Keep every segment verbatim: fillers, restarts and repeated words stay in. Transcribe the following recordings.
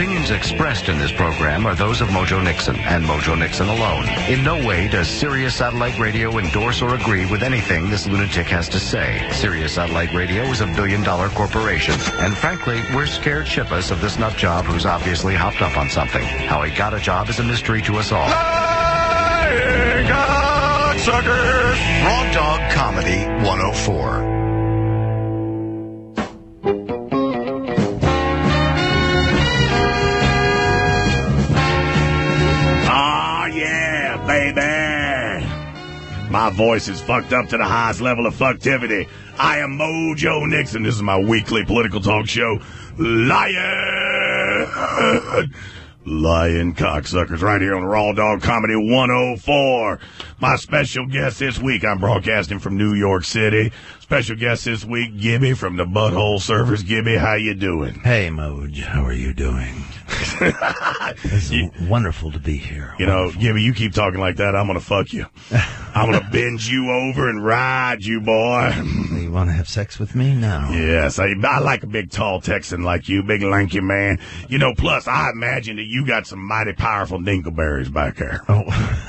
opinions expressed in this program are those of Mojo Nixon and Mojo Nixon alone. In no way does Sirius Satellite Radio endorse or agree with anything this lunatic has to say. Sirius Satellite Radio is a billion-dollar corporation, and frankly, we're scared shitless of this nut job who's obviously hopped up on something. How he got a job is a mystery to us all. Lying cocksuckers! Raw Dog Comedy one oh four. My voice is fucked up to the highest level of fucktivity. I am Mojo Nixon. This is my weekly political talk show. Lion! Lion cocksuckers right here on Raw Dog Comedy one oh four. My special guest this week, I'm broadcasting from New York City. Special guest this week, Gibby from the Butthole Surfers. Gibby, how you doing? Hey, Moj, how are you doing? It's you, wonderful to be here. You wonderful. know, Gibby, you keep talking like that, I'm going to fuck you. I'm going to bend you over and ride you, boy. You want to have sex with me? No. Yes, I, I like a big, tall Texan like you, big, lanky man. You know, plus, I imagine that you got some mighty powerful dingleberries back there. Oh,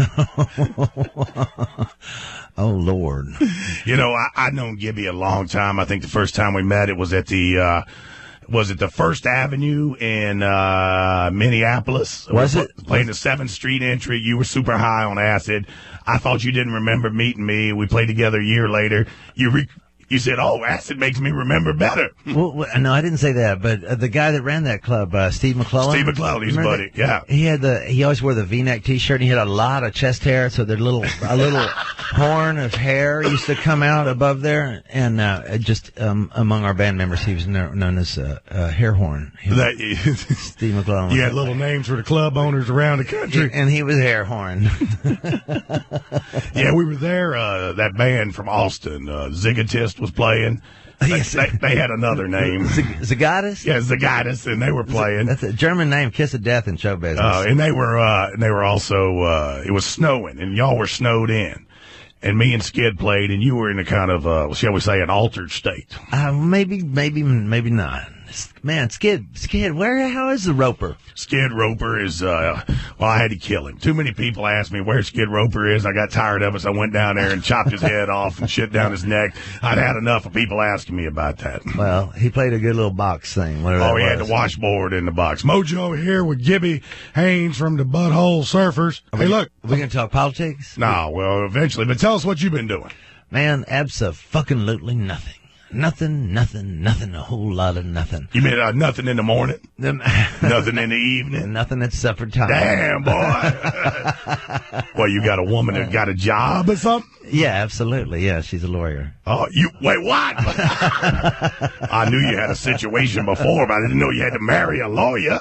oh Lord. You know, I, I've known Gibby a long time. I think the first time we met, it was at the... Uh, Was it the First Avenue in uh, Minneapolis? Was it? Playing the seventh Street entry. You were super high on acid. I thought you didn't remember meeting me. We played together a year later. You re- you said, oh, acid makes me remember better. Well, well, no, I didn't say that. But uh, the guy that ran that club, uh, Steve McClellan. Steve McClellan, he's buddy. That? Yeah. He had the. He always wore the V-neck T-shirt. And he had a lot of chest hair, so their little a little horn of hair used to come out above there. And uh, just um, among our band members, he was known, known as uh, uh, Hair Horn. That, Steve McClellan. You had little names for the club owners around the country. And he was Hair Horn. Yeah, we were there. Uh, that band from Austin, uh, Ziggotist, was playing. They, Yes. they, they had another name. Zagatis? Yeah, Zagatis, and they were playing. That's a German name, kiss of death in show business. Uh, and they were, uh, and they were also, uh, it was snowing, and y'all were snowed in. And me and Skid played, and you were in a kind of, uh, shall we say, an altered state. Uh, maybe, maybe, maybe not. Man, Skid, Skid, where, how is the Roper? Skid Roper is, uh, well, I had to kill him. Too many people asked me where Skid Roper is. I got tired of it, so I went down there and chopped his head off and shit down his neck. I'd had enough of people asking me about that. Well, he played a good little box thing, whatever Oh, he that had was. the washboard in the box. Mojo here with Gibby Haynes from the Butthole Surfers. Hey, look. Are we going to talk politics? No, well, eventually. But tell us what you've been doing. Man, abso-fucking-lutely nothing. Nothing, nothing, nothing, a whole lot of nothing. You mean uh, nothing in the morning? Them- Nothing in the evening? Nothing at supper time. Damn, boy. Well, you got a woman that got a job or something? Yeah, absolutely. Yeah, she's a lawyer. Oh, you, wait, what? I knew you had a situation before, but I didn't know you had to marry a lawyer.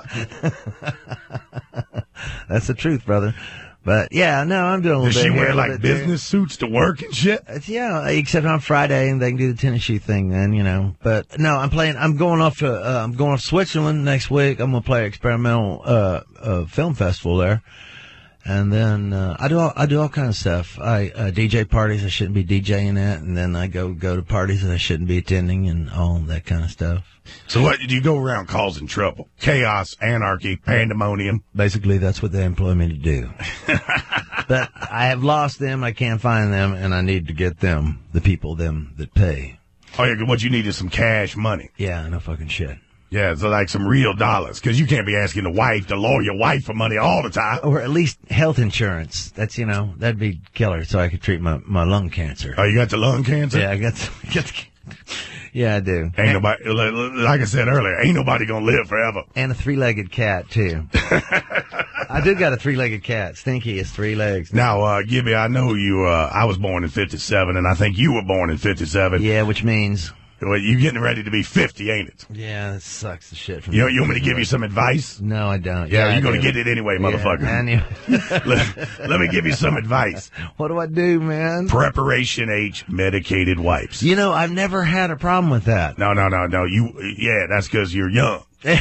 That's the truth, brother. But, yeah, no, I'm doing a little Does bit she here, wear, a little like, bit there. business suits to work and shit? It's, yeah, except on Friday, and they can do the tennis shoe thing then, you know. But no, I'm playing. I'm going off to. Uh, I'm going off to Switzerland next week. I'm gonna play experimental uh, uh, film festival there, and then uh, I do all, I do all kinds of stuff. I uh, D J parties I shouldn't be DJing at, and then I go go to parties that I shouldn't be attending, and all that kind of stuff. So what, do you go around causing trouble? Chaos, anarchy, pandemonium? Basically, that's what they employ me to do. But I have lost them. I can't find them, and I need to get them, the people, them that pay. Oh, yeah, what you need is some cash money. Yeah, no fucking shit. Yeah, so like some real dollars, because you can't be asking the wife, the lawyer wife for money all the time. Or at least health insurance. That's, you know, that'd be killer, so I could treat my, my lung cancer. Oh, you got the lung cancer? Yeah, I got the, got the, yeah, I do. Ain't and, nobody, like I said earlier, ain't nobody gonna live forever. And a three-legged cat, too. I do got a three-legged cat. Stinky is three legs. Now, uh, Gibby, I know you, uh, I was born in fifty-seven, and I think you were born in fifty-seven. Yeah, which means... Well, you getting ready to be fifty, ain't it? Yeah, that sucks the shit from you. Know, you want me to give you some advice? No, I don't. Yeah, yeah you're going to get it anyway, motherfucker. Yeah, let, let me give you some advice. What do I do, man? Preparation H medicated wipes. You know, I've never had a problem with that. No, no, no, no. You, yeah, that's because you're young. Let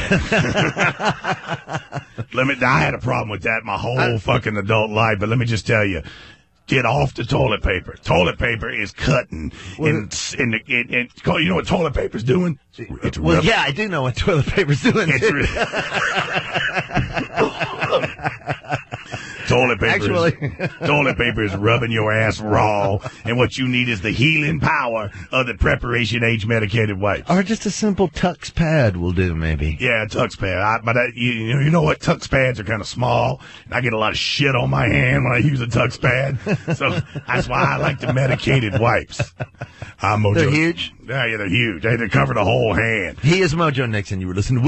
me, I had a problem with that my whole I, fucking adult life, but let me just tell you. Get off the toilet paper. Toilet paper is cutting. And, and, and, and you know what toilet paper's doing? It's well, rub- yeah, I do know what toilet paper's doing. It's re- Toilet paper, Actually. is, toilet paper is rubbing your ass raw, and what you need is the healing power of the preparation age medicated wipes. Or just a simple Tux pad will do, maybe. Yeah, Tux pad. I, but I, you, you know what? Tux pads are kind of small, and I get a lot of shit on my hand when I use a Tux pad. So that's why I like the medicated wipes. I'm Mojo. They're huge? Yeah, yeah, they're huge. They, they cover the whole hand. He is Mojo Nixon. You were listening to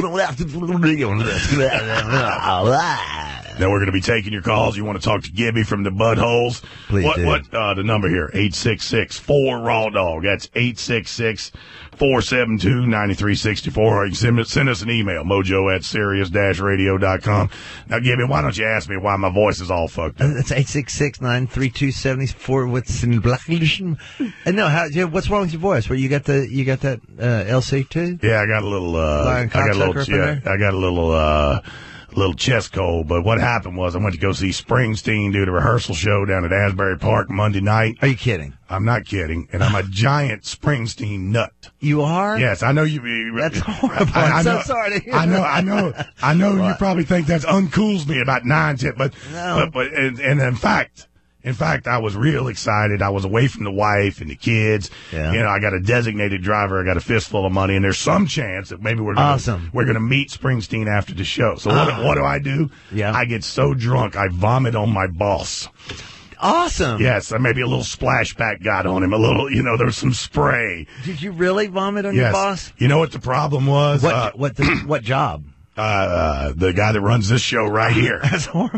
Now we're going to be taking your calls. You want to talk to Gibby from the Buttholes? Please what, do. What, uh, the number here, eight six six, four, raw dog. That's eight six six, four seven two, nine three six four. Or you can send, send us an email, mojo at sirius dash radio dot com. Now, Gibby, why don't you ask me why my voice is all fucked up? That's eight six six, nine three two, seven four. What's in black? And no, how, yeah, what's wrong with your voice? Where you got the, you got that, uh, L C too? Yeah, I got a little, uh, Lion I got a little, cocksucker up in yeah, there? I got a little, uh, little chest cold, but what happened was I went to go see Springsteen do the rehearsal show down at Asbury Park Monday night. Are you kidding? I'm not kidding, and I'm a giant Springsteen nut. You are? Yes, I know you. you That's horrible. I, I I'm so know, sorry to hear I know, that. I know, I know. You What? probably think that's uncools me about nine, ten, but, No. but, but, and, and in fact, in fact, I was real excited. I was away from the wife and the kids. Yeah. You know, I got a designated driver. I got a fistful of money, and there's some chance that maybe we're gonna, Awesome. we're going to meet Springsteen after the show. So what, what do I do? Yeah. I get so drunk I vomit on my boss. Awesome. Yes, maybe a little splashback got on him. A little, you know, there was some spray. Did you really vomit on Yes. your boss? You know what the problem was? What, Uh, what, the, what job? uh, uh, the guy that runs this show right here. That's horrible.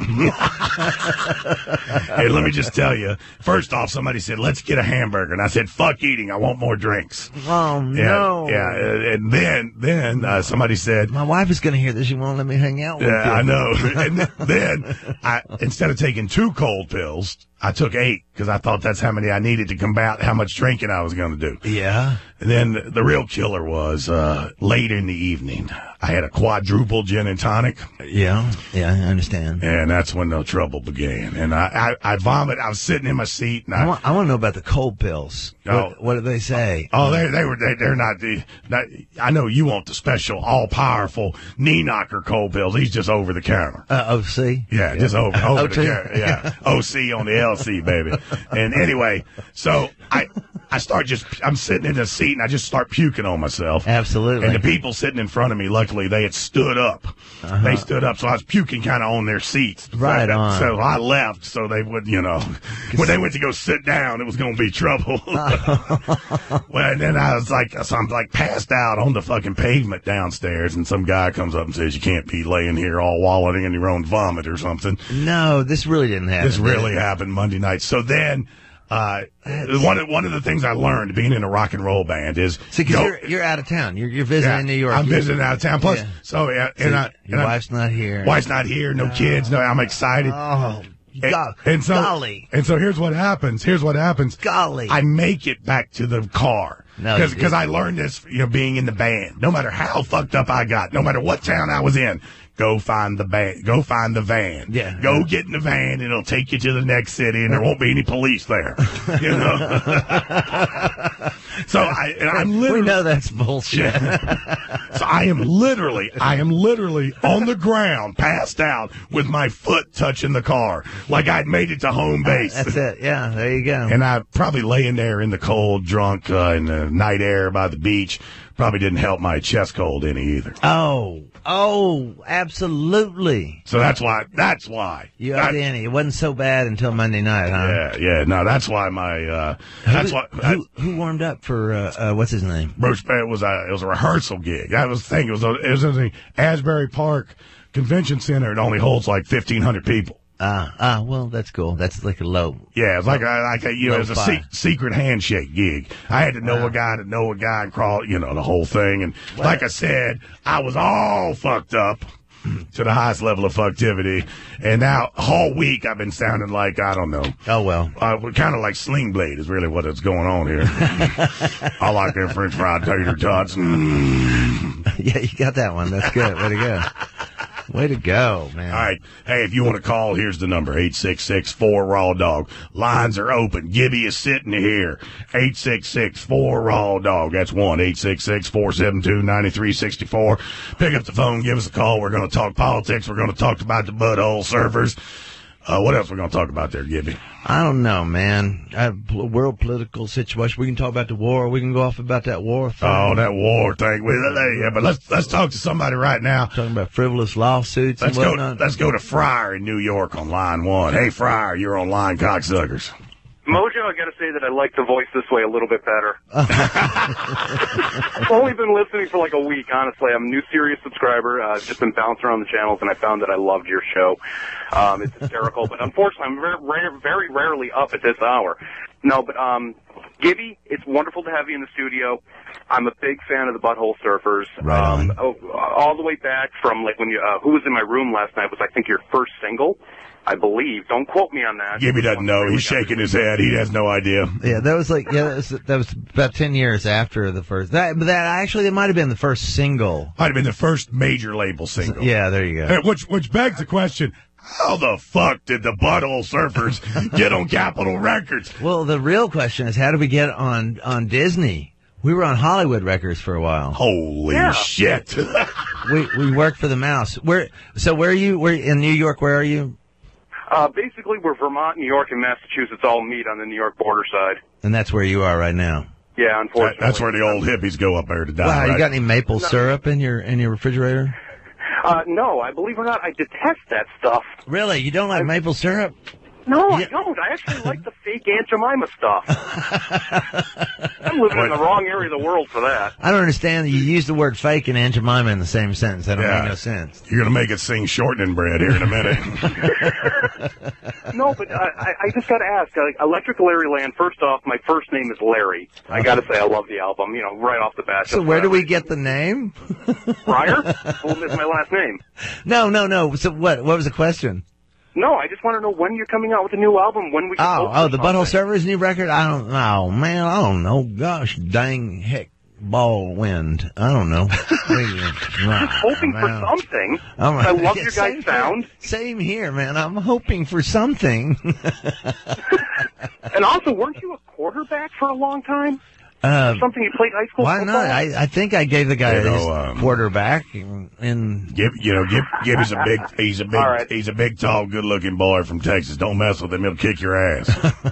Hey, let me just tell you. First off, somebody said, let's get a hamburger. And I said, fuck eating. I want more drinks. Oh, Yeah, no. yeah. And then, then, uh, somebody said, My wife is going to hear this. She won't let me hang out with yeah, you. I know. And then, I, instead of taking two cold pills, I took eight because I thought that's how many I needed to combat how much drinking I was going to do. Yeah. And then the real killer was, uh, late in the evening. I had a quadruple gin and tonic. Yeah. Yeah, I understand. And that's when the trouble began. And I, I, I vomit. I was sitting in my seat, and I I, want, I want to know about the cold pills. Oh. What, what do they say? oh, they, they were, they, they're not the, not, I know you want the special, all powerful knee knocker cold pills. He's just over the counter. Uh, O C? Yeah, just over, over O the two? counter. Yeah. O C on the L C, baby. And anyway, so I, I start just, I'm sitting in the seat and I just start puking on myself. Absolutely. And the people sitting in front of me, luckily, they had stood up. Uh-huh. They stood up, so I was puking kind of on their seats. Right so, on. So I left, so they would, you know, when they went to go sit down, it was going to be trouble. Well, and then I was like, so I'm like passed out on the fucking pavement downstairs, and some guy comes up and says, you can't be laying here all wallowing in your own vomit or something. No, this really didn't happen. This really happened Monday night. So then, uh, one of, one of the things I learned being in a rock and roll band is, See, because go- you're, you're out of town. You're, you're visiting yeah, New York. I'm You- visiting out of town. Plus, Yeah. so yeah, and So I, your and I- wife's not here. wife's not here, no kids, no. I'm excited. Oh, And, go- and so, golly. and so here's what happens. Here's what happens. Golly. I make it back to the car. No, you Because I learned this, you know, being in the band. No matter how fucked up I got, no matter what town I was in, go find the band. Go find the van. Yeah. Go get in the van, and it'll take you to the next city, and there won't be any police there. You know. So I, and I'm literally. We know that's bullshit. So I am literally, I am literally on the ground, passed out, with my foot touching the car, like I'd made it to home base. That's it. Yeah, there you go. And I probably laying there in the cold, drunk, uh, in the night air by the beach, probably didn't help my chest cold any either. oh, oh, absolutely. So that's why, that's why. You That- upped the ante. It wasn't so bad until Monday night, huh? yeah, yeah, no, that's why my, uh, that's who, why, who, who warmed up for, uh, uh, what's his name? Roach Band was a, it was a rehearsal gig. That was the thing. It was, a, it was in the Asbury Park Convention Center. It only holds like fifteen hundred people. Ah, ah, well, that's cool. That's like a low. Yeah, it's like a, like a, you know, it was a Lo-fi. se- secret handshake gig. I had to know Wow. a guy to know a guy and crawl, you know, the whole thing. And like I said, I was all fucked up to the highest level of fucktivity. And now, all week, I've been sounding like, I don't know, Oh, well. uh, we're kind of like Sling Blade is really what is going on here. I like them French fried tater tots. Mm. Yeah, you got that one. That's good. Way to go. Way to go, man. All right. Hey, if you want to call, here's the number, eight six six, four, raw dog. Lines are open. Gibby is sitting here, eight six six, four, raw dog. That's one, eight six six, four seven two, nine three six four. Pick up the phone, give us a call. We're going to talk politics. We're going to talk about the butthole surfers. Uh, what else are we going to talk about there, Gibby? I don't know, man. I, world political situation. We can talk about the war. We can go off about that war thing. Oh, that war thing. We, yeah, but let's let's talk to somebody right now. Talking about frivolous lawsuits let's and go. whatnot. Let's go to Fryer in New York on line one. Hey, Fryer, you're on line, cocksuckers. Mojo, I got to say that I like the voice this way a little bit better. I've only been listening for like a week, honestly. I'm a new Sirius subscriber. Uh, I've just been bouncing around the channels, and I found that I loved your show. Um, it's hysterical, but unfortunately, I'm very, rare, very rarely up at this hour. No, but um, Gibby, it's wonderful to have you in the studio. I'm a big fan of the Butthole Surfers. Right on. Um, oh, all the way back from like when you, uh, Who Was in My Room Last Night was, I think, your first single. I believe. Don't quote me on that. Gibby doesn't know. He's shaking his head. He has no idea. Yeah, that was like yeah, that was, that was about ten years after the first. That, but that actually, it might have been the first single. Might have been the first major label single. Yeah, there you go. Hey, which which begs the question: how the fuck did the Butthole Surfers get on Capitol Records? Well, the real question is, how did we get on on Disney? We were on Hollywood Records for a while. Holy Yeah. shit! we we worked for the Mouse. Where so where are you? Where in New York? Where are you? Uh, basically, where Vermont, New York, and Massachusetts all meet on the New York border side. And that's where you are right now. Yeah, That, unfortunately. that's where the old hippies go up there to die. Wow, right? you got any maple syrup in your in your refrigerator? Uh, no, I believe it or not, I detest that stuff. Really? You don't like maple syrup? No, Yeah. I don't. I actually like the fake Aunt Jemima stuff. I'm living in the wrong area of the world for that. I don't understand that you use the word fake and Aunt Jemima in the same sentence. That don't Yeah. make no sense. You're gonna make it sing shortening bread here in a minute. No, but I, I I just got to ask. Like, Electric Larry Land, first off, my first name is Larry. I got to say I love the album, you know, right off the bat. So Just where do we whatever. get the name? Fryer? Well, is my last name. No, no, no. So what? What was the question? No, I just want to know when you're coming out with a new album, when we can Oh, hope for oh, the Butthole something. Surfers new record. I don't know, man. I don't know. Gosh, dang heck, ball wind. I don't know. Hoping for something. I'm, I love Yeah, your same guys' sound. Here, same here, man. I'm hoping for something. And also, weren't you a quarterback for a long time? Uh, Something you played high school why football? not? I, I think I gave the guy You know, his um, quarterback in, in Gib, you know, Gib, Gibby's a big, he's a big, All right. he's a big, tall, good-looking boy from Texas. Don't mess with him; he'll kick your ass.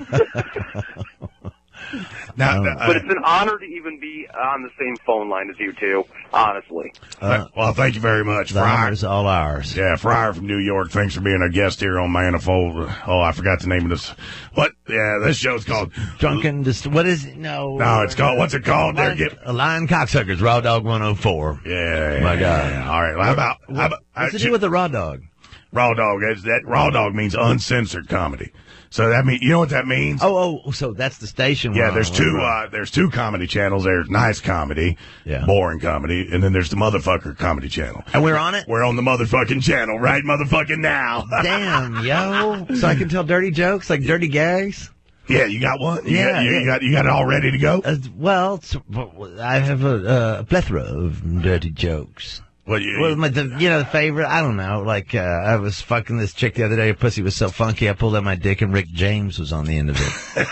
now, uh, But it's an honor to even be on the same phone line as you two, honestly. uh, well, thank you very much, the Fryer. honor's all ours. Yeah, Fryer from New York. Thanks for being our guest here on Manifold. Oh, I forgot the name of this. What? Yeah, this show's called Drunken, dist- what is it? No. No, it's called. What's it called? There, Lion, Gib. Lion Cocksuckers, Raw Dog one oh four. Yeah, My God. yeah. All right. Well, how about how about What's uh, it do with the Raw Dog? Raw Dog? Is that Raw Dog means uncensored comedy. So that means, you know what that means? Oh, oh, so that's the station. Yeah, we're there's on. two. Uh, there's two comedy channels. There's nice comedy, Yeah. boring comedy, and then there's the motherfucker comedy channel. And we're on it? We're on the motherfucking channel right motherfucking now. Damn, yo. So I can tell dirty jokes, like dirty gags? Yeah, you got one. You Yeah, got, you, yeah. you got you got it all ready to go. Uh, well, it's, I have a, uh, a plethora of dirty jokes. Well, you, Well, my, the, you know, the favorite, I don't know, like, uh, I was fucking this chick the other day, her pussy was so funky, I pulled out my dick and Rick James was on the end of it.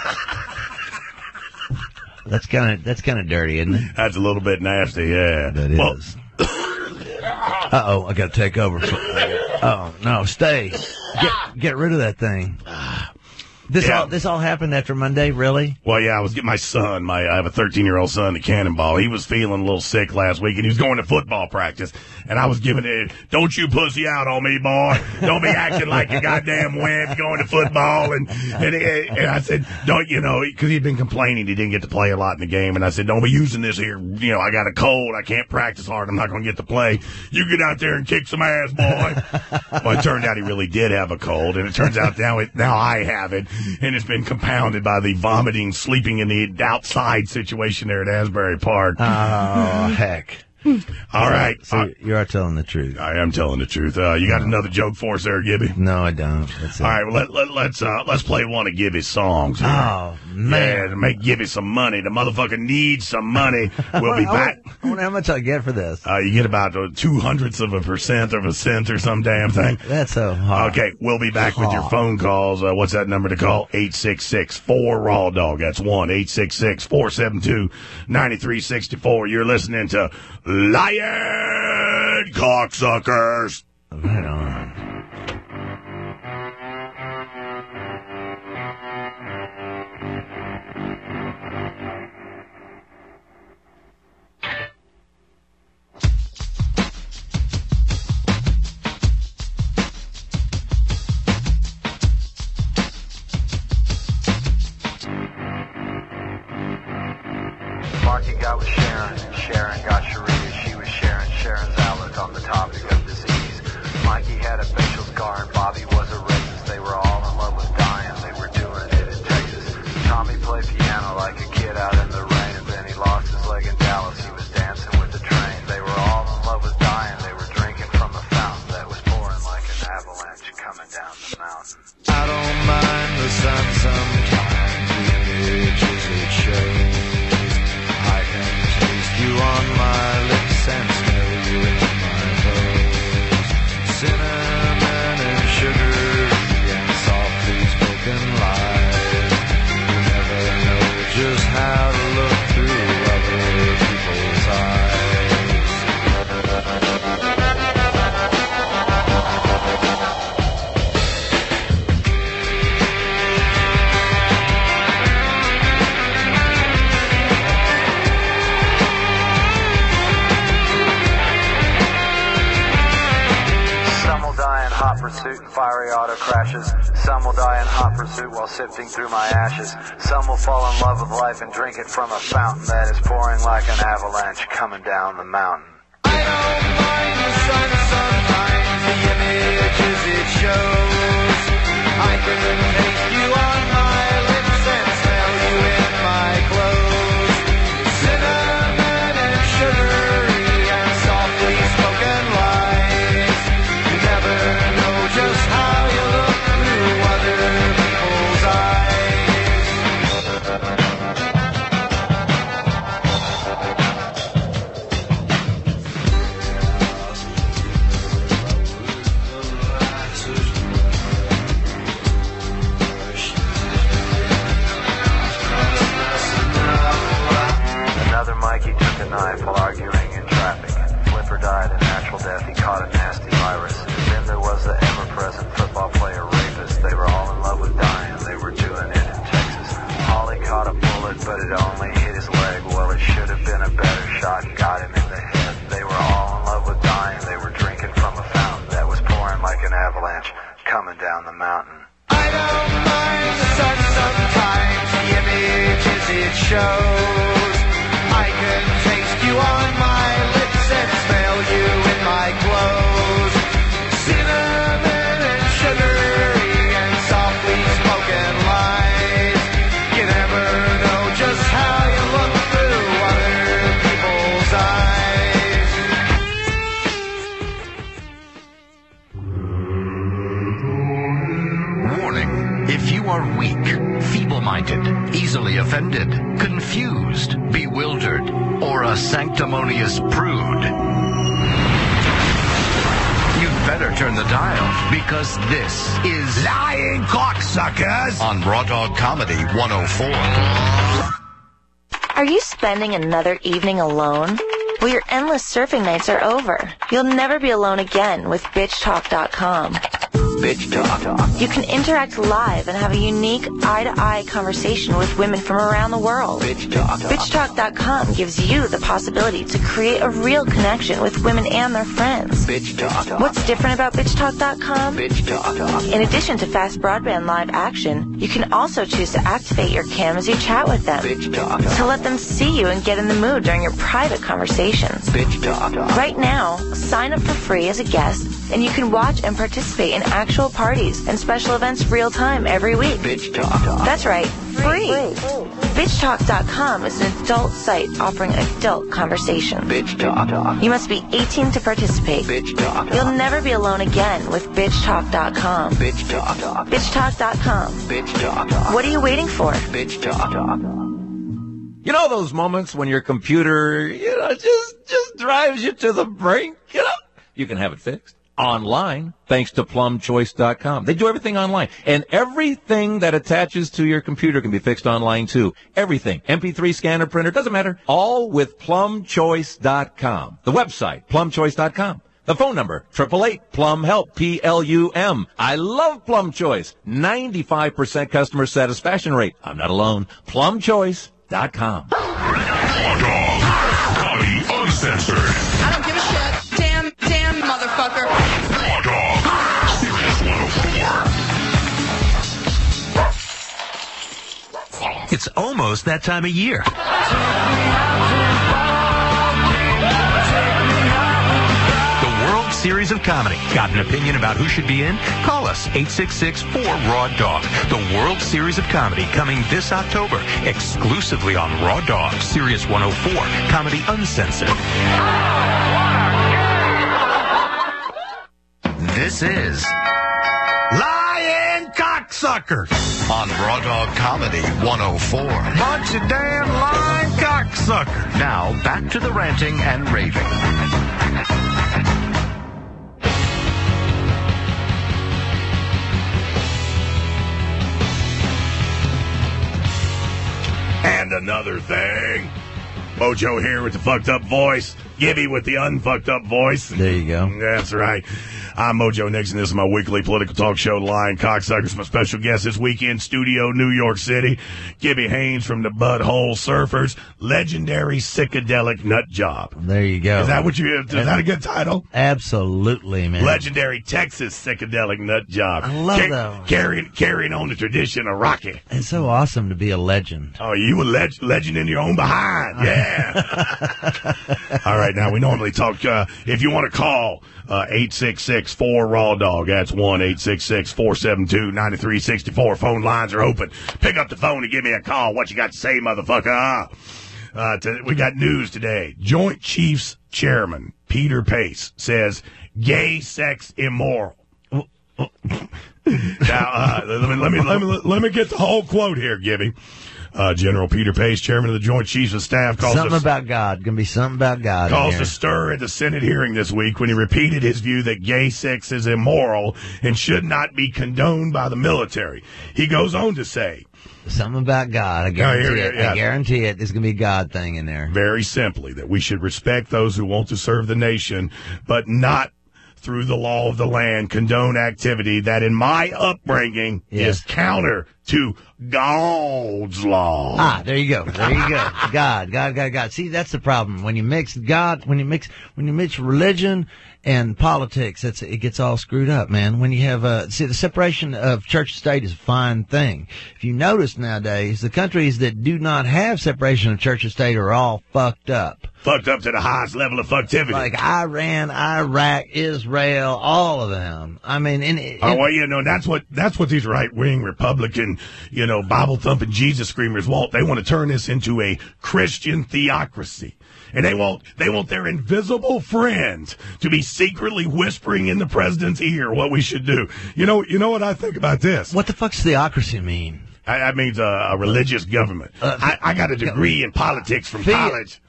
That's kind of, that's kind of dirty, isn't it? that's a little bit nasty. Yeah, That Well, is. Uh-oh, I gotta take over. Oh, no, stay. Get, get rid of that thing. This Yeah. all, this all happened after Monday, really? Well, yeah, I was getting my son. My I have a thirteen year old son, the Cannonball. He was feeling a little sick last week, and he was going to football practice. And I was giving it, don't you pussy out on me, boy. Don't be acting like a goddamn wimp going to football. And and, and I said, don't you know, because he'd been complaining he didn't get to play a lot in the game. And I said, don't be using this here. You know, I got a cold. I can't practice hard. I'm not going to get to play. You get out there and kick some ass, boy. Well, it turned out he really did have a cold, and it turns out now it, now I have it, and it's been compounded by the vomiting, sleeping in the outside situation there at Asbury Park. Oh, heck. All right. So Uh, you are telling the truth. I am telling the truth. Uh, you got another joke for us there, Gibby? No, I don't. That's it. All right, well, let, let, let's uh, let's play one of Gibby's songs here. Oh, man. Yeah, to make Gibby some money. The motherfucker needs some money. We'll be I back. wonder, I wonder how much I get for this. Uh, you get about uh, two hundredths of a percent of a cent or some damn thing. That's so hard. Okay, we'll be back with your phone calls. Uh, what's that number to call? eight six six, four, raw dog. That's one eight six six, four seven two, nine three six four. You're listening to Lion Cocksuckers. Right on. Marky got with Sharon, and Sharon got Sharia. She was sharing Sharon's outlook on the topic of disease. Mikey had a facial scar and Bobby was a racist. They were all in love with dying, they were doing it in Texas. Tommy played piano like a kid out in the rain, and then he lost his leg in Dallas. He was dancing with the train. They were all in love with dying, they were drinking from a fountain that was pouring like an avalanche coming down the mountain. I don't mind the sun sometimes, the images it shows. I can taste you on my lips and smell you in my clothes. Cinnamon and sugar and softly spoken lies. You never know just how to look through other people's eyes. Hot pursuit and fiery auto crashes. Some will die in hot pursuit while sifting through my ashes. Some will fall in love with life and drink it from a fountain that is pouring like an avalanche coming down the mountain. I don't mind the sun sometimes, the images it shows. I can taste you on my lips and smell you in my clothes. Cinnamon and sugary and softly spoken lies. You never know just how you look through other people's eyes. Another Mikey took a knife while arguing in traffic. Flipper died a natural death, he caught a nasty virus. Then there was the ever-present football player rapist. They were all in love with dying, they were doing it in Texas. Holly caught a bullet, but it only hit his leg. Well, it should have been a better shot, got him in the head. They were all in love with dying, they were drinking from a fountain that was pouring like an avalanche coming down the mountain. I don't mind the sun sometimes, the images it shows. I can taste you on my lips and smell you in my clothes. Cinnamon and sugary and softly spoken lies. You never know just how you look through other people's eyes. Warning. If you are weak, feeble-minded, easily offended, confused, bewildered, or a sanctimonious prude, you'd better turn the dial, because this is Lying Cocksuckers on Raw Dog Comedy one oh four. Are you spending another evening alone? Well, your endless surfing nights are over. You'll never be alone again with bitch talk dot com. Bitch talk. You can interact live and have a unique eye-to-eye conversation with women from around the world. Bitch talk. bitch talk dot com gives you the possibility to create a real connection with women and their friends. Bitch talk. What's different about bitch talk dot com? Bitch talk. In addition to fast broadband live action, you can also choose to activate your cam as you chat with them, Bitch talk. to let them see you and get in the mood during your private conversations. Bitch talk. Right now, sign up for free as a guest, and you can watch and participate in actual parties and special events real time every week. Bitch talk. That's right, free. Bitch Talk dot com is an adult site offering adult conversation. Bitch Talk. You must be eighteen to participate. Bitch Talk. You'll never be alone again with Bitch Talk dot com. Bitch Talk. Bitch Talk dot com. Bitch Talk. What are you waiting for? Bitch Talk. You know those moments when your computer, you know, just just drives you to the brink, you know? You can have it fixed online thanks to plum choice dot com. They do everything online. And everything that attaches to your computer can be fixed online too. Everything. M P three scanner, printer, doesn't matter. All with plum choice dot com. The website, plum choice dot com. The phone number, eight eight eight, plum help, P L U M. I love Plum Choice. ninety-five percent customer satisfaction rate. I'm not alone. plum choice dot com. Raw Dog. Comedy Uncensored. I don't give a shit. Damn, damn, motherfucker. Raw Dog. Sirius one oh four. It's almost that time of year. Series of comedy. Got an opinion about who should be in? Call us, eight six six, four, raw dog. The World Series of Comedy coming this October, exclusively on Raw Dog, Sirius one oh four, Comedy Uncensored. This is Lying Cocksuckers on Raw Dog Comedy one oh four. Bunch of damn lying cocksuckers. Now, back to the ranting and raving. And another thing. Mojo here with the fucked up voice. Gibby with the unfucked up voice. There you go. That's right. I'm Mojo Nixon. This is my weekly political talk show, Lying Cocksuckers. My special guest this week in studio, New York City, Gibby Haynes from the Butthole Surfers, legendary psychedelic nut job. There you go. Is that what you? Is that a good title? Absolutely, man. Legendary Texas psychedelic nut job. I love Ca- that. Carrying carrying on the tradition of Rocky. It's so awesome to be a legend. Oh, you a leg- legend in your own behind. Yeah. All right, now we normally talk, uh, if you want to call, uh, eight six six, four, raw dog. That's one eight six six, four seven two, nine three six four. Phone lines are open. Pick up the phone and give me a call. What you got to say, motherfucker? Uh, to, we got news today. Joint Chiefs Chairman Peter Pace says gay sex immoral. Now, uh, let me, let me, let me, let me get the whole quote here, Gibby. Uh, General Peter Pace, chairman of the Joint Chiefs of Staff, calls something a, about God. Gonna be something about God. Caused a stir at the Senate hearing this week when he repeated his view that gay sex is immoral and should not be condoned by the military. He goes on to say, something about God. I guarantee Oh, here, it. yeah. I guarantee it. There's gonna be a God thing in there. very simply, that we should respect those who want to serve the nation, but not through the law of the land condone activity that in my upbringing Yes. is counter to God's law. Ah, there you go. There you go. God, God, God, God. See, that's the problem. When you mix God, when you mix, when you mix religion and politics, that's, it gets all screwed up, man. When you have, uh, see, the separation of church and state is a fine thing. If you notice nowadays, the countries that do not have separation of church and state are all fucked up. Fucked up to the highest level of fucktivity. Like Iran, Iraq, Israel, all of them. I mean, and, and Oh, well, you know, that's what, that's what these right-wing Republican, you know, Bible-thumping Jesus screamers want. They want to turn this into a Christian theocracy. And they want, they want their invisible friends to be secretly whispering in the president's ear what we should do. You know, you know what I think about this? what the fuck's theocracy mean? I, that means a, a religious government. Uh, I, I got a degree in politics from The- college.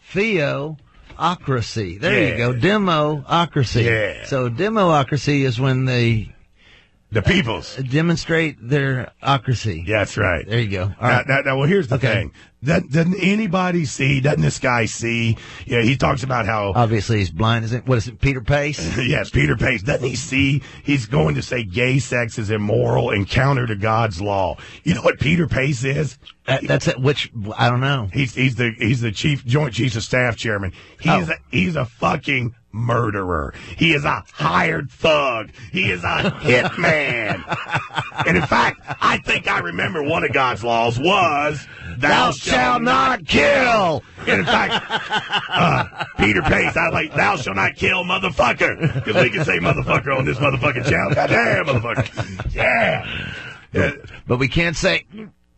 Theocracy. There Yeah. you go. Democracy. Yeah. So democracy is when they The peoples. demonstrate their ocracy. Yeah, that's right. There you go. All Now, right. now, now, well, here's the Okay. thing. That, doesn't anybody see, doesn't this guy see, yeah, he talks about how, Obviously, he's blind. Isn't what is it? Peter Pace. yes, Peter Pace, doesn't he see, he's going to say gay sex is immoral and counter to God's law. You know what Peter Pace is? That, that's it. Which I don't know. He's, he's the, he's the chief, Joint Chiefs of Staff chairman. He's Oh. a, he's a fucking murderer. He is a hired thug. He is a hitman. And in fact, I think I remember one of God's laws was, thou, shalt not kill. And in fact, uh, Peter Pace, I like, thou shalt not kill, motherfucker. Because we can say motherfucker on this motherfucking channel. Goddamn, motherfucker. Yeah. Yeah. But we can't say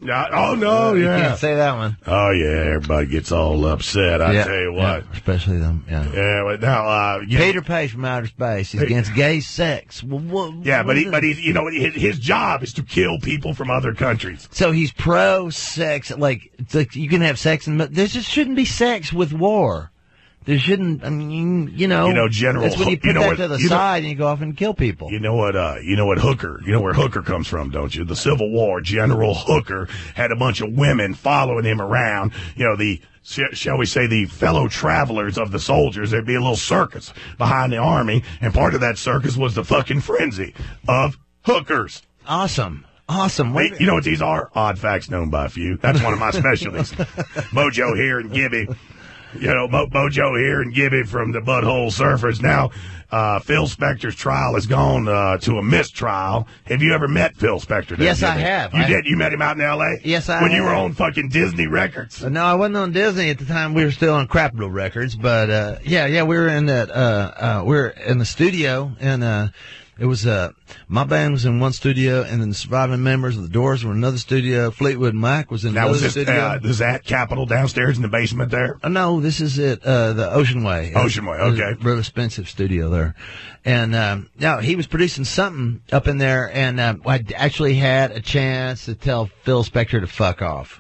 Yeah, oh, no, You yeah. can't say that one. Oh, yeah, everybody gets all upset, I Yeah, tell you yeah, what. especially them, yeah. Yeah, but now, uh... you Peter Page from outer space. He's against gay sex. Well, what, Yeah, what but he, is but it? he, you know, his, his job is to kill people from other countries. So he's pro-sex, like, it's like you can have sex, and there just shouldn't be sex with war. There shouldn't, I mean, you know, You know, General that's when you Hook- put you know that what- to the you know- side and you go off and kill people. You know what, uh, you know what Hooker, you know where Hooker comes from, don't you? The Civil War, General Hooker had a bunch of women following him around, you know, the, sh- shall we say, the fellow travelers of the soldiers. There'd be a little circus behind the army, and part of that circus was the fucking frenzy of hookers. Awesome. Awesome. They- you know what these are? Odd facts known by few. That's one of my specialties. Mojo here and Gibby. You know, Mo- Mojo here and Gibby from the Butthole Surfers. Now, uh, Phil Spector's trial has gone uh, to a mistrial. Have you ever met Phil Spector? Yes, I Gibby? have. You I- did? You met him out in L A? Yes, I When you have. were on fucking Disney Records? Uh, No, I wasn't on Disney at the time. We were still on Capitol Records, but uh yeah, yeah, we were in that. Uh, uh, we were in the studio, and uh, it was uh, my band was in one studio, and then the surviving members of the Doors were in another studio. Fleetwood Mac was in Now, another was this, studio. uh, is that Capitol downstairs in the basement there? Uh, no, this is at uh, the Ocean Way. Ocean Way, It was okay. a real expensive studio there. And um, no, he was producing something up in there, and um, I actually had a chance to tell Phil Spector to fuck off.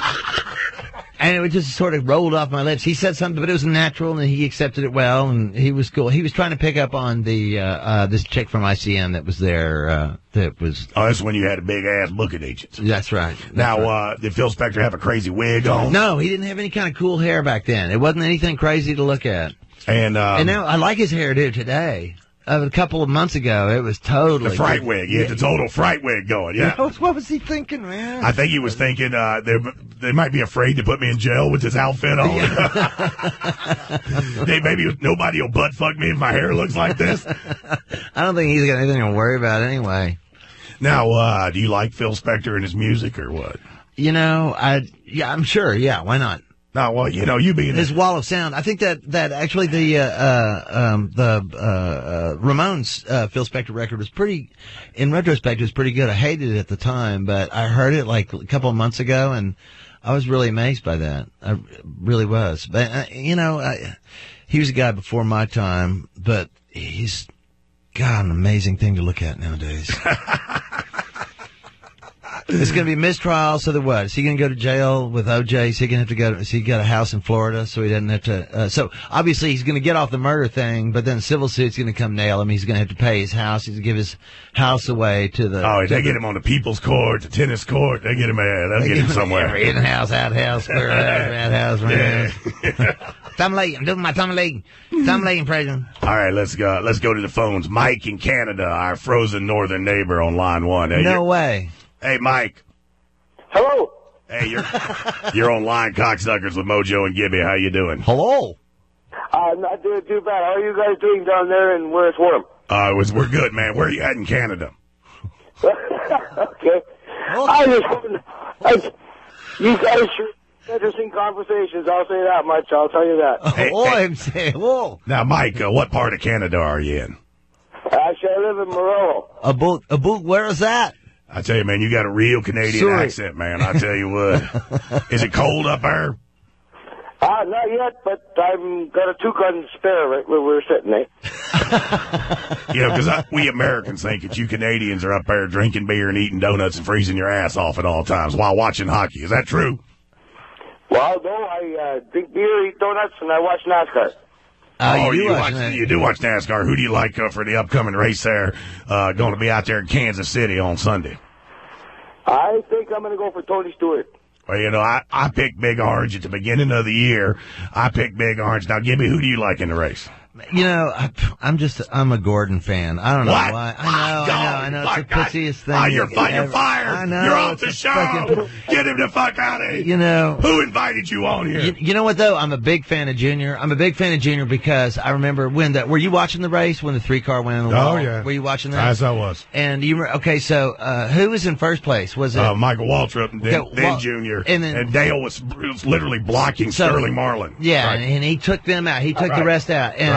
And it was just sort of rolled off my lips. He said something, but it was natural, and he accepted it well, and he was cool. He was trying to pick up on the uh, uh, this chick from I C M that was there. Uh, that was. Oh, that's when you had a big ass booking agent. That's right. That's Now, right. uh, did Phil Spector have a crazy wig on? No, he didn't have any kind of cool hair back then. It wasn't anything crazy to look at. And, um, and now I like his hairdo today. Uh, a couple of months ago, it was totally the fright wig. He had the total fright wig going, yeah. What, what was he thinking, man? I think he was thinking uh, they they might be afraid to put me in jail with this outfit on. they maybe nobody will butt fuck me if my hair looks like this. I don't think he's got anything to worry about anyway. Now, uh, do you like Phil Spector and his music or what? You know, I yeah, I'm sure. Yeah, why not? No, well, you know, you being his wall of sound. I think that that actually the uh, uh, um, the uh, uh, Ramones uh, Phil Spector record was pretty. In retrospect, it was pretty good. I hated it at the time, but I heard it like a couple of months ago, and I was really amazed by that. I really was. But uh, you know, I, he was a guy before my time, but he's got an amazing thing to look at nowadays. It's going to be mistrial, so that what? Is he going to go to jail with O J? Is he going to have to go to, is he got a house in Florida, so he doesn't have to, uh, so obviously he's going to get off the murder thing, but then civil suit's going to come nail him. He's going to have to pay his house. He's going to give his house away to the. Oh, to they the, get him on the people's court, the tennis court. They get him, uh, they'll they get give him somewhere. In house, out house, clear house, out house, man. Thumb leg, I'm doing my thumb leg, thumb leg impression. All right, let's go. Let's go to the phones. Mike in Canada, our frozen northern neighbor on line one. Hey, No you're- way. Hey, Mike. Hello. Hey, you're you're on line, cocksuckers with Mojo and Gibby. How you doing? Hello. Uh, not doing too bad. How are you guys doing down there and where it's warm? Uh, it was we're good, man. Where are you at in Canada? Okay. I just, I, you guys sure interesting conversations. I'll say that much. I'll tell you that. Hey, oh, hey. I'm saying, whoa. Now, Mike, uh, what part of Canada are you in? Actually, I live in Morello. A boot, a boot, where is that? I tell you, man, you got a real Canadian Sorry. accent, man. I tell you what. Is it cold up there? Uh, not yet, but I've got a two-gun spare right where we're sitting, eh? You know, because we Americans think that you Canadians are up there drinking beer and eating donuts and freezing your ass off at all times while watching hockey. Is that true? Well, no, I uh, drink beer, eat donuts, and I watch NASCAR. Uh, oh, you you, watch watch, that. you do watch NASCAR. Who do you like uh, for the upcoming race there? Uh, going to be out there in Kansas City on Sunday. I think I'm going to go for Tony Stewart. Well, you know, I, I picked Big Orange at the beginning of the year. I picked Big Orange. Now, Gibby, who do you like in the race? You know, I, I'm just, I'm a Gordon fan. I don't know What? why. I know, I know, I know. It's the God. pussiest thing. Oh, you're, that fi- you're ever- fired. I know. You're off it's the a show. fucking- Get him the fuck out of here. You know. Who invited you on here? You, you know what though? I'm a big fan of Junior. I'm a big fan of Junior because I remember when that. Were you watching the race when the three car went in the wall? Oh, yeah. Were you watching that? As I was. And you were okay. So uh, who was in first place? Was it Uh, Michael Waltrip and then, Okay, then Wal- Junior. and then- Dale was, was literally blocking So- Sterling Marlin. Yeah, Right. and, and he took them out. He took Right. the rest out. And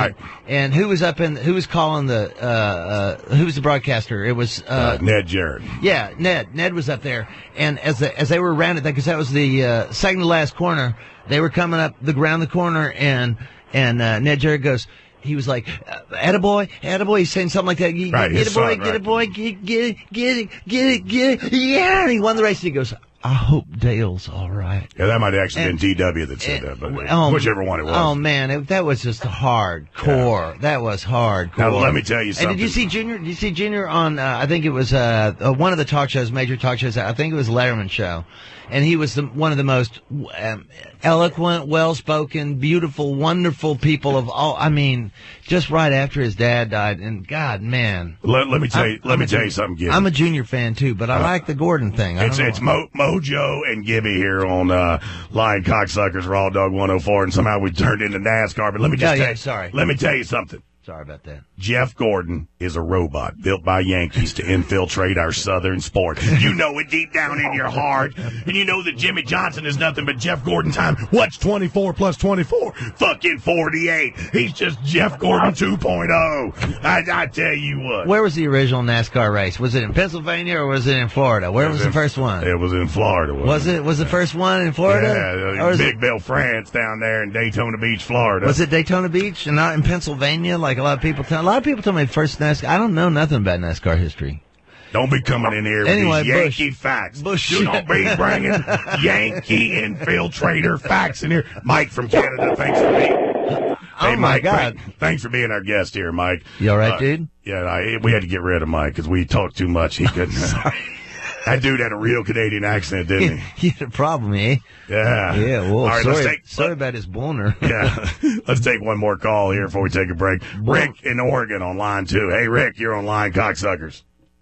Right. And who was up in? Who was calling the? Uh, uh, who was the broadcaster? It was uh, Uh, Ned Jarrett. yeah, Ned. Ned was up there, and as the, as they were around it, because that was the uh, second to last corner, they were coming up the around the corner, and and uh, Ned Jarrett goes. He was like, uh, "Attaboy, attaboy." He's saying something like that. Get, Right, get his a boy, son, get right. a boy, get, get it, get it, get it, get it. Yeah, and he won the race. And he goes, "I hope Dale's all right." Yeah, that might have actually And- been T W that said that, but Oh, whichever one it was. Oh man, it, that was just hardcore. That was hardcore. Now, let me tell you And something. did you see Junior? Did you see Junior on? Uh, I think it was uh, uh, one of the talk shows, major talk shows. I think it was Letterman show, and he was the, one of the most um, eloquent, well-spoken, beautiful, wonderful people of all. I mean, just right after his dad died, and God, man. Let, let me tell you. I'm- let I'm me a tell Junior- you something, Gibby. I'm a Junior fan too, but I like the Gordon thing. I It's don't know. it's Mo, Mojo and Gibby here on uh, Lion Cocksuckers Raw Dog one oh four, and somehow we turned into NASCAR. But let me just Oh, tell yeah, you, sorry. Let me tell you something. Sorry about that. Jeff Gordon is a robot built by Yankees to infiltrate our southern sport. You know it deep down in your heart. And you know that Jimmy Johnson is nothing but Jeff Gordon time. What's twenty-four plus twenty-four? Fucking forty-eight. He's just Jeff Gordon two point oh. I, I tell you what. Where was the original NASCAR race? Was it in Pennsylvania or was it in Florida? Where It was was the in- first one? It was in Florida. wasn't Was it was the first one in Florida? Yeah, Or uh, was Big it, Bill France down there in Daytona Beach, Florida. was it Daytona Beach and not in Pennsylvania? Like a lot of people tell. A lot of people tell me first NASCAR. I don't know nothing about NASCAR history. Don't be coming in here with Anyway, these Bush. Yankee facts. Bush. Do not be bringing Yankee infiltrator facts in here. Mike from Canada, thanks for being. Oh Hey, my Mike, God! thank- thanks for being our guest here, Mike. You all right, Uh, dude? Yeah, I, we had to get rid of Mike because we talked too much. He couldn't. That dude had a real Canadian accent, didn't he? You had a problem, eh? Yeah. Yeah. Well, All right, sorry, let's take. sorry about his boner. Yeah, let's take one more call here before we take a break. Rick in Oregon on line two. Hey, Rick, you're on line, cocksuckers.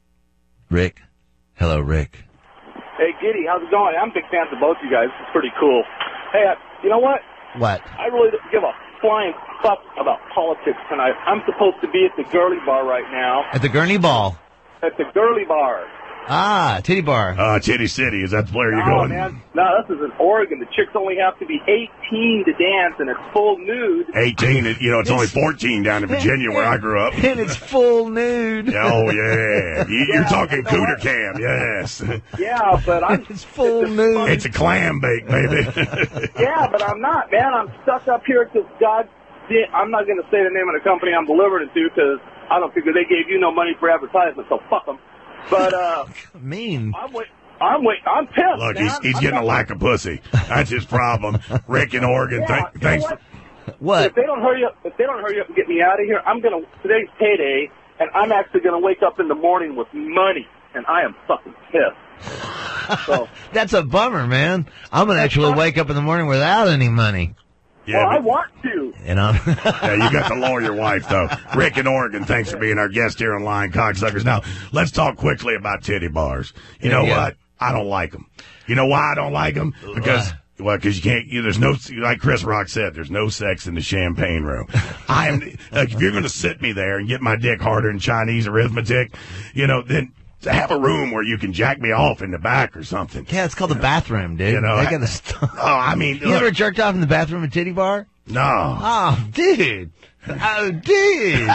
Rick, hello, Rick. Hey, Giddy, how's it going? I'm big fans of both you guys. It's pretty cool. Hey, uh, you know what? What? I really don't give a flying fuck about politics tonight. I'm supposed to be at the girly bar right now. At the Gurney Ball. At the girly bar. Ah, Titty Bar. Uh, Titty City, is that where you're No, going? man. No, this is in Oregon. The chicks only have to be eighteen to dance, and it's full nude. eighteen, and, you know, it's only fourteen down in Virginia where I grew up. And it's full nude. Oh, yeah. You, you're Yeah, talking you know cooter what? cam, yes. Yeah, but I'm... It's full nude. It's a clam bake, baby. Yeah, but I'm not, man. I'm stuck up here because God... I'm not going to say the name of the company I'm delivering it to because I don't figure they gave you no money for advertisement, so fuck them. But, uh... mean. I'm wait. I'm wait. I'm pissed. Look, man. he's, he's I'm getting a not- lack of pussy. That's his problem. Rick in Oregon, Yeah, th- you know thanks. what? What? If they don't hurry up, if they don't hurry up and get me out of here, I'm gonna. Today's payday, and I'm actually gonna wake up in the morning with money, and I am fucking pissed. So, That's a bummer, man. I'm gonna actually wake up in the morning without any money. Yeah, well, I but- want to. And I'm yeah, you got the lawyer wife, though. Rick in Oregon, thanks for being our guest here on Lion Cocksuckers. Now, let's talk quickly about titty bars. You know Yeah. what? I don't like them. You know why I don't like them? Because, well, because you can't, you, there's no, like Chris Rock said, there's no sex in the champagne room. I am, like, if you're going to sit me there and get my dick harder in Chinese arithmetic, you know, then have a room where you can jack me off in the back or something. yeah, it's called the bathroom, dude. You know, they I- gotta stop. Oh, I mean, You look, ever jerked off in the bathroom at Titty Bar? no. Oh, dude. Oh, dude.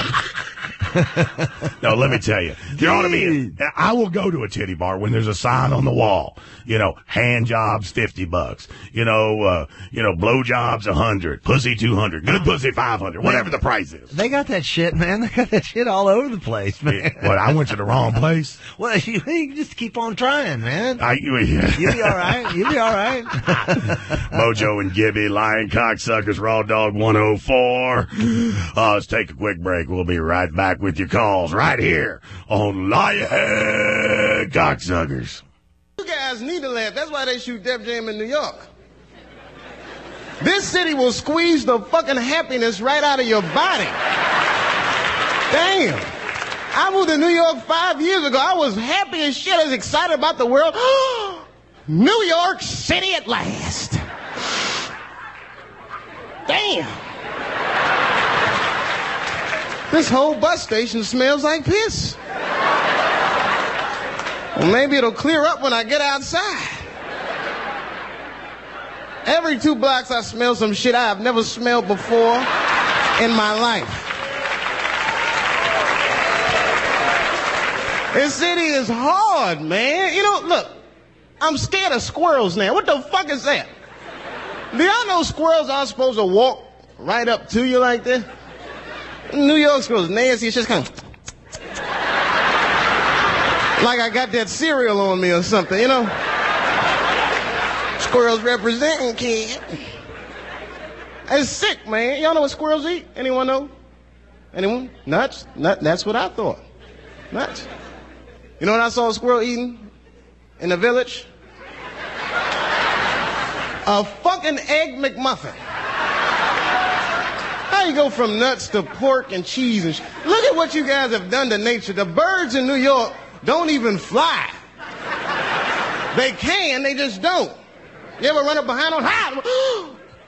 No, let me tell you. There ought to be. A, I will go to a titty bar when there's a sign on the wall. You know, hand jobs fifty bucks. You know, uh, you know, blow jobs a hundred, pussy two hundred, good pussy five hundred, whatever the price is. They got that shit, man. They got that shit all over the place, man. What? I went to the wrong place. Well, you, you just keep on trying, man. I, you, You'll be all right. You'll be all right. Mojo and Gibby, Lion Cocksuckers, Raw Dog one oh four. Uh, let's take a quick break. We'll be right back with your calls right here on Lion Cocksuckers. You guys need to laugh. That's why they shoot Def Jam in New York. This city will squeeze the fucking happiness right out of your body. Damn. I moved to New York five years ago. I was happy as shit. I was excited about the world. New York City at last. Damn. This whole bus station smells like piss. Well, maybe it'll clear up when I get outside. Every two blocks I smell some shit I have never smelled before in my life. This city is hard, man. You know, look, I'm scared of squirrels now. What the fuck is that? Do y'all know squirrels aren't supposed to walk right up to you like this? New York squirrels, nasty, it's just kind of like I got that cereal on me or something, you know? Squirrels representing, kid. It's sick, man. Y'all know what squirrels eat? Anyone know? Anyone? Nuts? Nut, that's what I thought. Nuts. You know what I saw a squirrel eating in the village? A fucking egg McMuffin. How you go from nuts to pork and cheese and sh- Look at what you guys have done to nature. The birds in New York don't even fly. They can, they just don't. You ever run up behind them? Ha!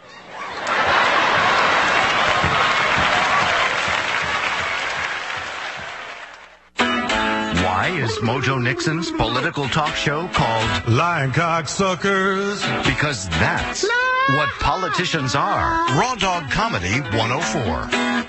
Why is Mojo Nixon's political talk show called Lying Cocksuckers? Because that's what politicians are. Raw Dog Comedy one oh four.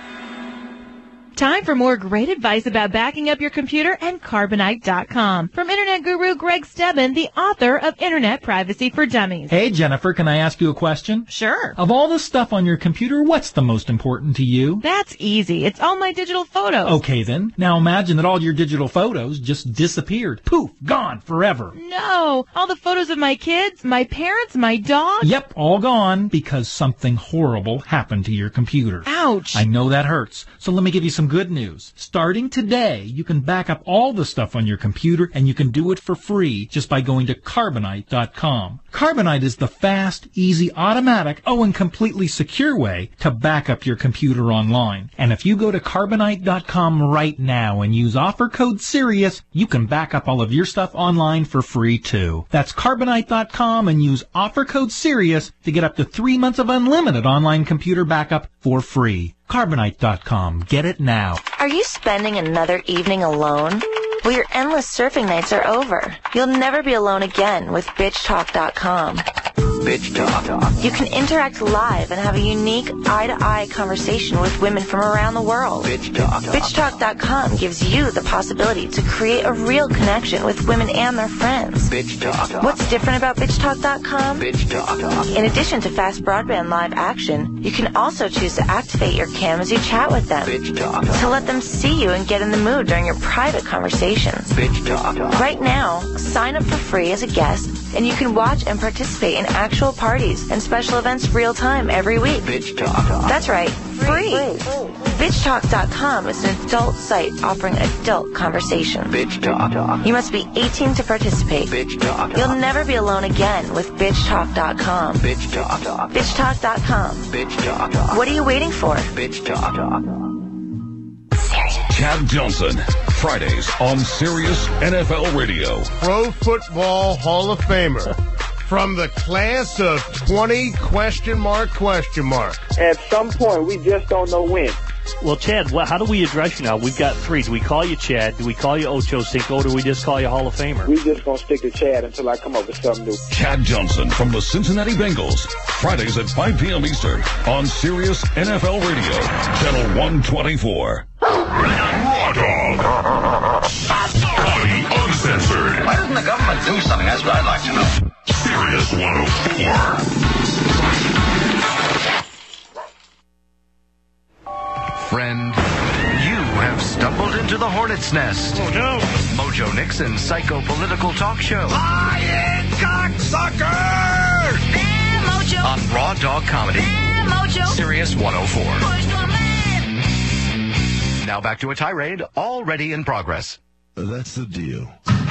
Time for more great advice about backing up your computer and Carbonite dot com. From Internet guru Greg Stebbin, the author of Internet Privacy for Dummies. Hey, Jennifer, can I ask you a question? Sure. Of all the stuff on your computer, what's the most important to you? That's easy. It's all my digital photos. Okay, then. Now imagine that all your digital photos just disappeared. Poof, gone forever. No. All the photos of my kids, my parents, my dog. Yep, all gone because something horrible happened to your computer. Ouch. I know that hurts. So let me give you some good news. Starting today, you can back up all the stuff on your computer, and you can do it for free just by going to Carbonite dot com. Carbonite is the fast, easy, automatic, oh, and completely secure way to back up your computer online. And if you go to Carbonite dot com right now and use offer code SIRIUS, you can back up all of your stuff online for free too. That's Carbonite dot com and use offer code SIRIUS to get up to three months of unlimited online computer backup for free. Carbonite dot com. Get it now. Are you spending another evening alone? Well, your endless surfing nights are over. You'll never be alone again with Bitch Talk dot com. Bitch Talk. You can interact live and have a unique eye-to-eye conversation with women from around the world. Bitch Talk. Bitch Talk dot com gives you the possibility to create a real connection with women and their friends. Bitch Talk. What's different about Bitch Talk dot com? Bitch Talk. In addition to fast broadband live action, you can also choose to activate your cam as you chat with them. Bitch Talk. To let them see you and get in the mood during your private conversations. Bitch Talk. Right now, sign up for free as a guest, and you can watch and participate in actual parties and special events real time every week. Bitch Talk. That's right, free. Bitch Talk dot com is an adult site offering adult conversation. Bitch Talk. You must be eighteen to participate. Bitch Talk. You'll never be alone again with Bitch Talk dot com. Bitch Talk. Bitch Talk dot com. Bitch Talk. What are you waiting for? Bitch Talk. Chad Johnson, Fridays on Sirius N F L Radio. Pro Football Hall of Famer. From the class of twenty question mark question mark. At some point, we just don't know when. Well, Chad, well, how do we address you now? We've got three. Do we call you Chad? Do we call you Ocho Cinco? Or do we just call you Hall of Famer? We just gonna stick to Chad until I come up with something new. Chad Johnson from the Cincinnati Bengals. Fridays at five p.m. Eastern on Sirius N F L Radio, Channel one twenty-four. Raw Dog. Comedy uncensored. Why doesn't the government do something? That's what I'd like to know. Sirius one oh four. Friend, you have stumbled into the hornet's nest. Oh, no. Mojo Nixon's psycho-political talk show. Lying cocksucker! Damn, Mojo! On Raw Dog Comedy. Damn, Mojo! Sirius one oh four. Now back to a tirade already in progress. That's the deal.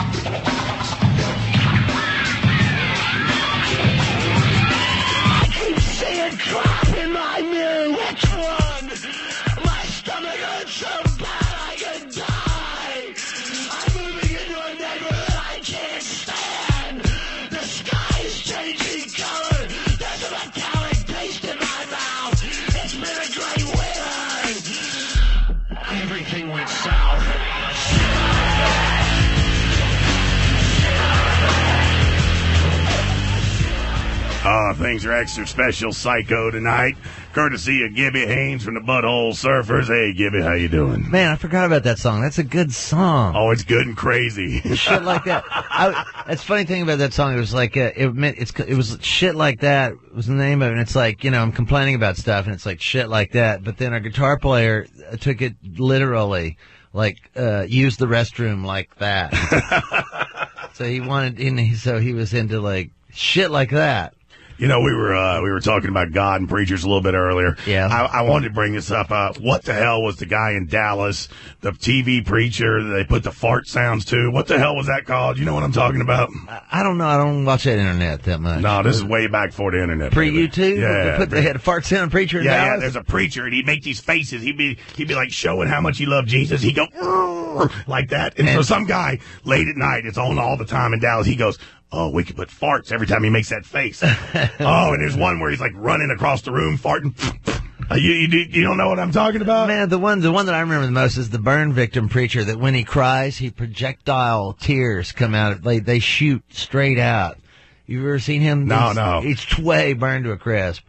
I keep seeing crap in my mirror. Which one? My stomach hurts so bad I could die. I'm moving into a neighborhood I can't stand. The sky is changing color. There's a metallic taste in my mouth. It's been a great winter. Everything went south. how things are extra special psycho tonight. Courtesy of Gibby Haynes from the Butthole Surfers. Hey, Gibby, how you doing? Man, I forgot about that song. That's a good song. Oh, it's good and crazy. Shit like that. I, that's funny thing about that song. It was like uh, it meant it's it was shit like that was the name of it. And it's like, you know, I'm complaining about stuff, and it's like shit like that. But then our guitar player took it literally, like uh, use the restroom like that. So he wanted, and he, so he was into like shit like that. You know, we were uh, we were talking about God and preachers a little bit earlier. Yeah. I, I wanted to bring this up. Uh, what the hell was the guy in Dallas, the T V preacher that they put the fart sounds to? What the hell was that called? You know what I'm talking about? I, I don't know. I don't watch that internet that much. No, this is way back before the internet. Pre-YouTube? Yeah. They, put, they had a fart sound preacher in yeah, Dallas? yeah, there's a preacher, and he'd make these faces. He'd be he'd be like showing how much he loved Jesus. He'd go like that. And, and so some guy late at night, it's on all the time in Dallas, he goes, oh, we could put farts every time he makes that face. Oh, and there's one where he's like running across the room farting. Uh, you, you you don't know what I'm talking about? Man, the one the one that I remember the most is the burn victim preacher that when he cries, he projectile tears come out. They they shoot straight out. You ever seen him? No, He's, no. He's way burned to a crisp.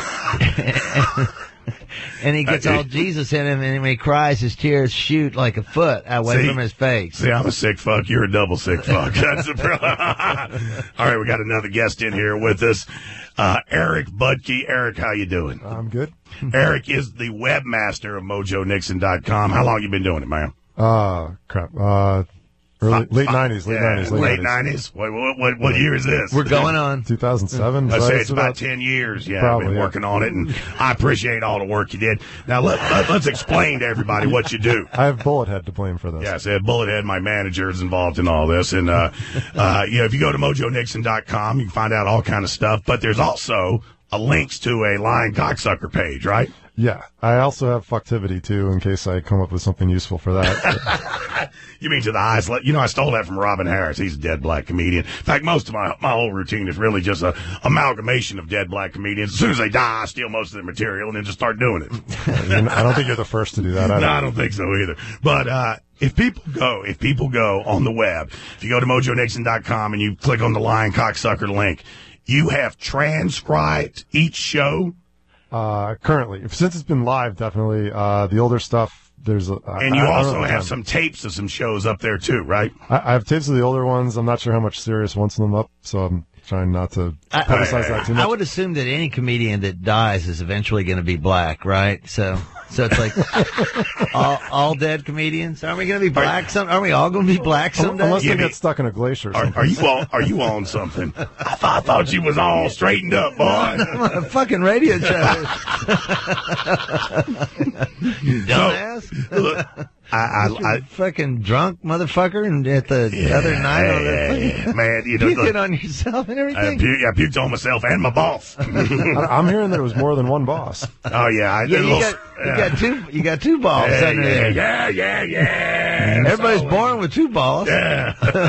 And he gets all Jesus in him, and when he cries, his tears shoot like a foot away See? from his face. See, I'm a sick fuck. You're a double sick fuck. That's the problem. All right, we got another guest in here with us, uh, Eric Budke. Eric, how you doing? I'm good. Eric is the webmaster of Mojo Nixon dot com. How long you been doing it, man? Uh, crap. Uh, early, late nineties, late yeah, nineties, late nineties. What, what, what, what year is this? We're going on. two thousand seven. I so say it's about ten years. Yeah, Probably, I've been yeah. working on it, and I appreciate all the work you did. Now, let, let, let's explain to everybody what you do. I have Bullethead to blame for this. Yes, Ed Bullethead, my manager, is involved in all this. And, uh, uh, you know, if you go to Mojo Nixon dot com, you can find out all kind of stuff. But there's also a links to a Lying Cocksucker page, right? Yeah. I also have Fucktivity, too, in case I come up with something useful for that. You mean to the eyes? You know, I stole that from Robin Harris. He's a dead black comedian. In fact, most of my my whole routine is really just a amalgamation of dead black comedians. As soon as they die, I steal most of their material and then just start doing it. I don't think you're the first to do that. I no, I don't think so either. But uh if people go, if people go on the web, if you go to Mojo Nixon dot com and you click on the Lying Cocksucker link, you have transcribed each show. Uh, currently, since it's been live, definitely. Uh, the older stuff, there's. A, And you I, I also don't know have the some tapes of some shows up there too, right? I, I have tapes of the older ones. I'm not sure how much Sirius wants them up, so I'm trying not to I, publicize that too much. I would assume that any comedian that dies is eventually going to be black, right? So, so it's like all, all dead comedians. Aren't we going to be black? Some, aren't we all going to be black someday? Unless they Yeah, get but- stuck in a glacier. Or Are, something. are you on? Are you on something? I thought, I thought you was all straightened up, boy. I'm on a fucking radio show. You dumbass. Look, I, I, I, fucking drunk motherfucker, and at the Yeah, other night, on yeah, the yeah, man, you know, you look, get on yourself and I, everything. pu- I puked on myself and my boss. I- I'm hearing that it was more than one boss. Oh yeah, I, Yeah, a you little- got, you got two. You got two balls yeah, under yeah, there. yeah, yeah, yeah. Everybody's So, born with two balls. Yeah.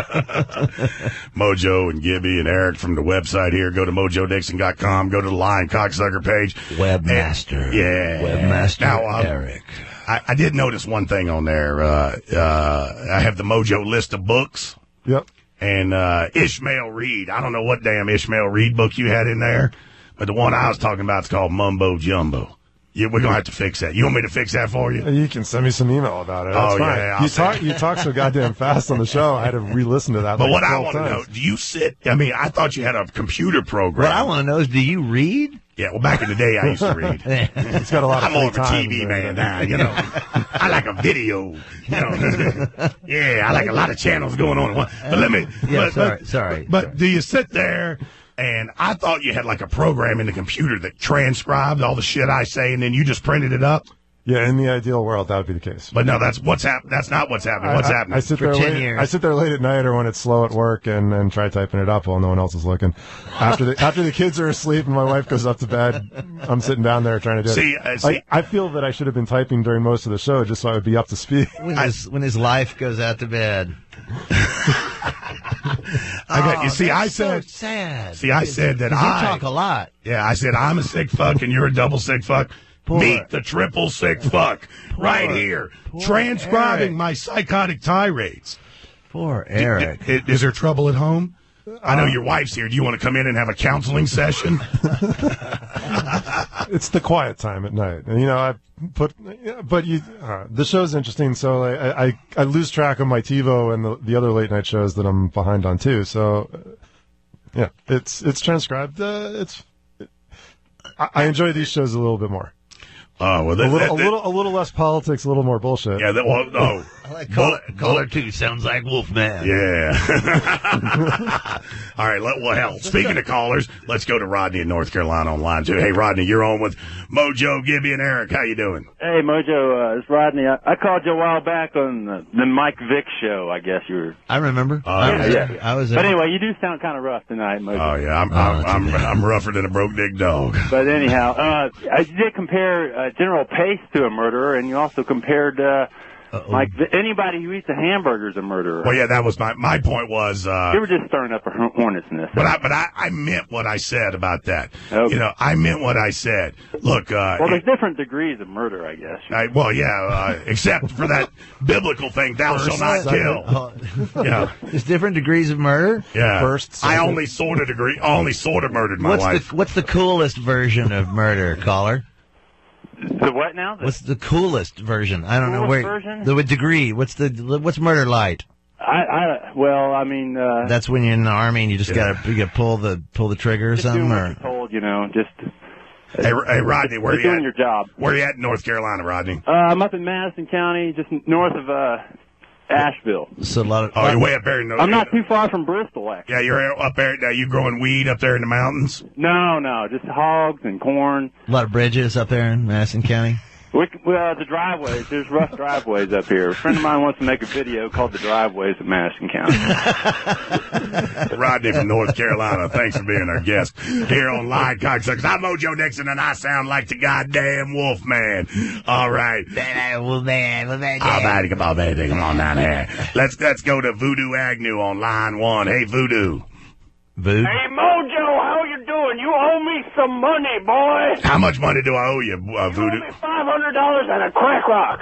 Mojo and Gibby and Eric from the website here. Go to Mojo Nixon dot com. Go to the Lying Cocksucker page. Webmaster. And- yeah. Webmaster Now, um, Eric. I, I did notice one thing on there. Uh, uh, I have the Mojo list of books. Yep. And uh, Ishmael Reed. I don't know what damn Ishmael Reed book you had in there, but the one I was talking about is called Mumbo Jumbo. Yeah, we're gonna have to fix that. You want me to fix that for you? You can send me some email about it. That's Oh, fine. yeah, I'll you send talk. You talk so goddamn fast on the show. I had to re-listen to that. But like what I twelve want to know, times. do you sit? I mean, I thought you had a computer program. What I want to know is, do you read? Yeah, well, back in the day, I used to read. He's got a lot of I'm free more of a time T V there, man but- now, you know. I like a video, you know. Yeah, I like a lot of channels going on. at once. But let me. Yeah, but, sorry, but, sorry, But sorry. do you sit there? And I thought you had like a program in the computer that transcribed all the shit I say, and then you just printed it up. Yeah, in the ideal world, that would be the case. But no, that's what's hap- That's not what's happening. What's I, I- happening? I sit For there ten late, years. I sit there late at night or when it's slow at work and, and try typing it up while no one else is looking. After the after the kids are asleep and my wife goes up to bed, I'm sitting down there trying to do See, it. uh, see- I, I feel that I should have been typing during most of the show just so I would be up to speed. When his, when his life goes out to bed. I got you. Oh, See, that's I so said. sad. See, I said that 'Cause I You talk a lot. Yeah, I said I'm a sick fuck and you're a double sick fuck. Poor- Meet the triple sick fuck right here, poor transcribing Eric. my psychotic tirades. Poor Eric. I- I- Is there trouble at home? I know your wife's here. Do you want to come in and have a counseling session? It's the quiet time at night, and you know I put. But you, uh, the show's interesting, so I, I I lose track of my TiVo and the, the other late night shows that I'm behind on too. So, uh, yeah, it's it's transcribed. Uh, it's I, I enjoy these shows a little bit more. Oh, well, that, a little, that, a little, a little less politics, a little more bullshit. Yeah, that, well, no. I like caller, caller two. Sounds like Wolfman. Yeah. All right. Let, well, hell, speaking of callers, let's go to Rodney in North Carolina on line two. Hey, Rodney, you're on with Mojo, Gibby, and Eric. How you doing? Hey, Mojo, uh, it's Rodney. I, I called you a while back on the, the Mike Vick show, I guess you were. I remember. Uh, I was, yeah, yeah. I was But there. anyway, you do sound kind of rough tonight, Mojo. Oh, yeah. I'm, I'm, I'm, I'm rougher than a broke dick dog. But anyhow, uh, I did compare uh, General Pace to a murderer, and you also compared uh, Mike Vick. Anybody who eats a hamburger is a murderer. Well, yeah, that was my, my point was, uh, you were just stirring up a hornet's nest. But I, but I, I meant what I said about that. Okay. You know, I meant what I said. Look, uh, Well, there's different degrees of murder, I guess. I, well, yeah, uh, except for that biblical thing, thou shalt not kill. Yeah. There's different degrees of murder. Yeah. First, I second. only sort of degree, only sort of murdered my What's wife. the What's the coolest version of murder, caller? The what now? The What's the coolest version? I don't know coolest where. version? The degree. What's the What's murder light? I, I, well, I mean, uh, That's when you're in the army and you just Yeah. gotta you gotta pull the pull the trigger or just something. doing what Or you're told, you know, just Hey, hey, Rodney, where just you doing at? your job. Where you at in North Carolina, Rodney? Uh, I'm up in Madison County, just north of uh, Asheville. so a lot of. Oh, you're way up there in the. I'm not too far from Bristol, actually. Yeah, you're up there. Now you growing weed up there in the mountains? No, no, just hogs and corn. A lot of bridges up there in Madison County. We, well, the driveways, there's rough driveways up here. A friend of mine wants to make a video called The Driveways of Madison County. Rodney from North Carolina, thanks for being our guest here on Live Cocksuckers. I'm Mojo Nixon, and I sound like the goddamn Wolfman. All right. Wolfman, Wolfman. All right, come on, baby, come on down here. Let's let's go to Voodoo Agnew on line one. Hey, Voodoo. Voodoo. Hey, Mojo, how you doing? You owe me some money, boy. How much money do I owe you, uh, Voodoo? Five hundred dollars and a crack rock.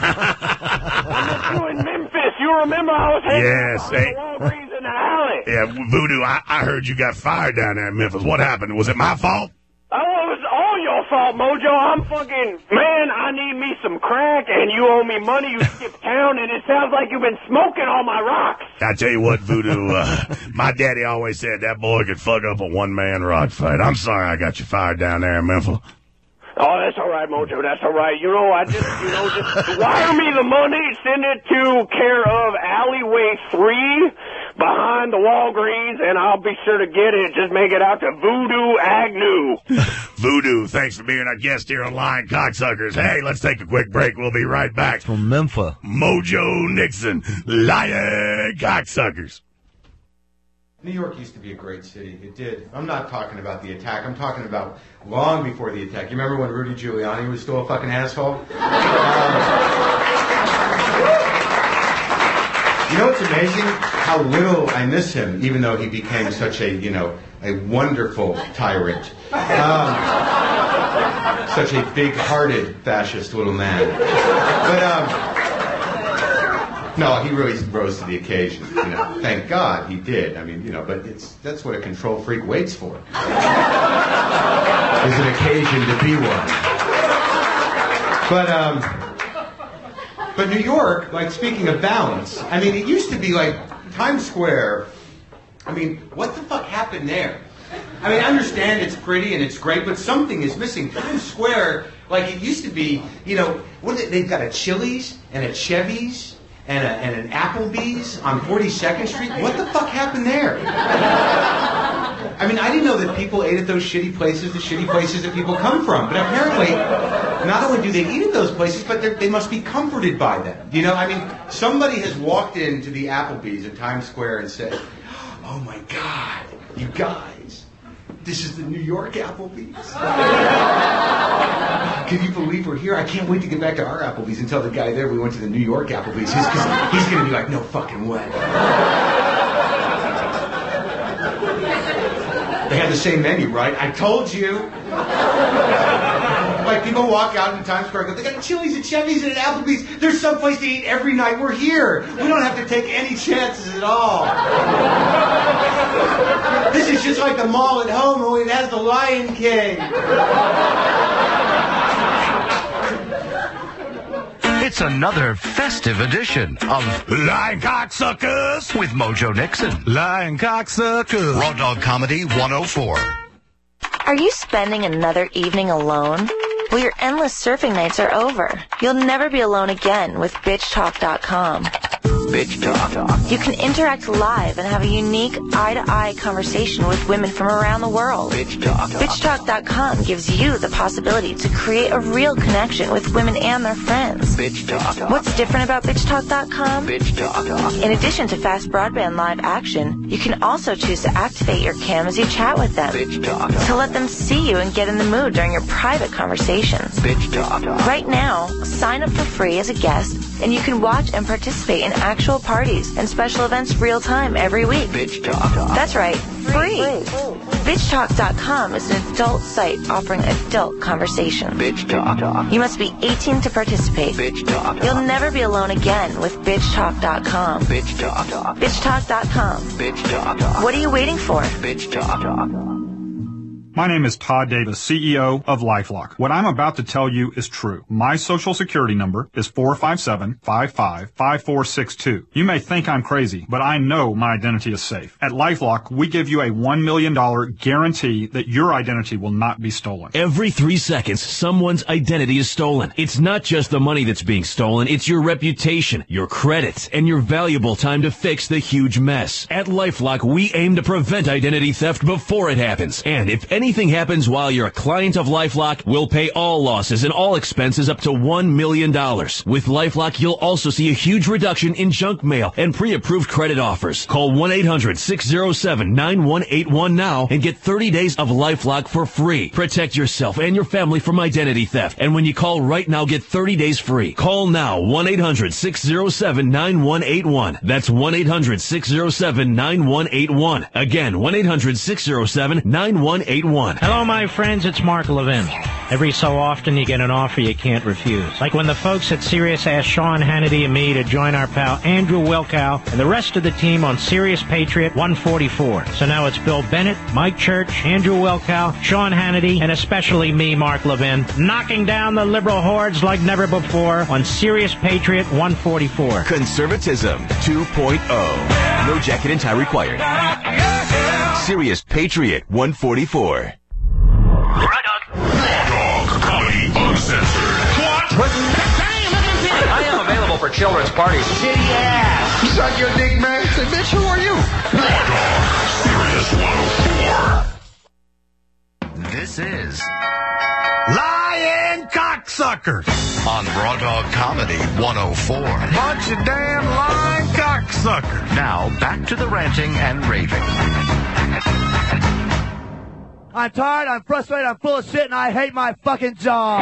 I met you in Memphis. You remember I was hanging Yes, out hey. on the Walgreens in the alley. Yeah, Voodoo, I, I heard you got fired down there in Memphis. What happened? Was it my fault? Oh, it was all your fault, Mojo. I'm fucking, man, I need me some crack, and you owe me money. You skipped town, and it sounds like you've been smoking all my rocks. I tell you what, Voodoo, uh, my daddy always said that boy could fuck up a one-man rock fight. I'm sorry I got you fired down there in Memphis. Oh, that's all right, Mojo. That's all right. You know, I just, you know, just wire me the money. Send it to care of Alleyway three behind the Walgreens, and I'll be sure to get it. Just make it out to Voodoo Agnew. Voodoo, thanks for being our guest here on Lion Cocksuckers. Hey, let's take a quick break. We'll be right back. From Memphis. Mojo Nixon, Lion Cocksuckers. New York used to be a great city. It did. I'm not talking about the attack. I'm talking about long before the attack. You remember when Rudy Giuliani was still a fucking asshole? Um, you know what's amazing? How little I miss him, even though he became such a, you know, a wonderful tyrant. Um, such a big-hearted fascist little man. But, um... no, he really rose to the occasion. You know, thank God he did. I mean, you know, but it's that's what a control freak waits for. Is an occasion to be one. But um, but New York, like speaking of balance, I mean, it used to be like Times Square. I mean, what the fuck happened there? I mean, I understand it's pretty and it's great, but something is missing. Times Square, like it used to be. You know, what are they, they've got a Chili's and a Chevy's. And, a, and an Applebee's on forty-second Street? What the fuck happened there? I mean, I didn't know that people ate at those shitty places, the shitty places that people come from. But apparently, not only do they eat at those places, but they must be comforted by them. You know, I mean, somebody has walked into the Applebee's in Times Square and said, oh my God, you guys, this is the New York Applebee's. Can you believe we're here? I can't wait to get back to our Applebee's and tell the guy there we went to the New York Applebee's. He's, cause he's going to be like, no fucking way. They had the same menu, right? I told you. like people walk out in Times Square and go, they got Chili's and Chevy's and Applebee's. There's someplace to eat every night. We're here. We don't have to take any chances at all. This is just like the mall at home, only it has the Lion King. It's another festive edition of Lying Cocksuckers with Mojo Nixon. Lying Cocksuckers. Raw Dog Comedy one oh four. Are you spending another evening alone? Well, your endless surfing nights are over. You'll never be alone again with bitch talk dot com. Bitch Talk. You can interact live and have a unique eye-to-eye conversation with women from around the world. Bitch Talk. bitch talk dot com gives you the possibility to create a real connection with women and their friends. Bitch Talk. What's different about bitch talk dot com? Bitch Talk. In addition to fast broadband live action, you can also choose to activate your cam as you chat with them. Bitch Talk. To let them see you and get in the mood during your private conversations. Bitch Talk. Right now, sign up for free as a guest, and you can watch and participate in actual parties and special events real time every week. Bitch Talk. That's right, free. bitch talk dot com is an adult site offering adult conversation. Bitch Talk. You must be eighteen to participate. Bitch Talk. You'll never be alone again with bitch talk dot com. Bitch Talk. bitch talk dot com. Bitch Talk. What are you waiting for? Bitch Talk. My name is Todd Davis, C E O of LifeLock. What I'm about to tell you is true. My social security number is four five seven, five five, five four six two. You may think I'm crazy, but I know my identity is safe. At LifeLock, we give you a one million dollars guarantee that your identity will not be stolen. Every three seconds, someone's identity is stolen. It's not just the money that's being stolen, it's your reputation, your credits, and your valuable time to fix the huge mess. At LifeLock, we aim to prevent identity theft before it happens. And if any anything happens while you're a client of LifeLock, we'll pay all losses and all expenses up to one million dollars. With LifeLock, you'll also see a huge reduction in junk mail and pre-approved credit offers. Call one eight hundred, six oh seven, nine one eight one now and get thirty days of LifeLock for free. Protect yourself and your family from identity theft. And when you call right now, get thirty days free. Call now, one eight hundred, six oh seven, nine one eight one. That's one eight hundred, six oh seven, nine one eight one. Again, one eight hundred, six oh seven, nine one eight one. Hello, my friends. It's Mark Levin. Every so often you get an offer you can't refuse. Like when the folks at Sirius asked Sean Hannity and me to join our pal Andrew Wilkow and the rest of the team on Sirius Patriot one forty-four. So now it's Bill Bennett, Mike Church, Andrew Wilkow, Sean Hannity, and especially me, Mark Levin, knocking down the liberal hordes like never before on Sirius Patriot one forty-four. Conservatism two point oh. No jacket and tie required. Sirius Patriot one forty-four. Comedy Uncensored. What? I am available for children's parties. Shitty ass. Suck your dick, man. Say, bitch, who are you? Sirius one oh four. This is Lying Cocksuckers on Raw Dog Comedy one oh four. Bunch of damn lying cocksuckers. Now, back to the ranting and raving. I'm tired, I'm frustrated, I'm full of shit, and I hate my fucking job.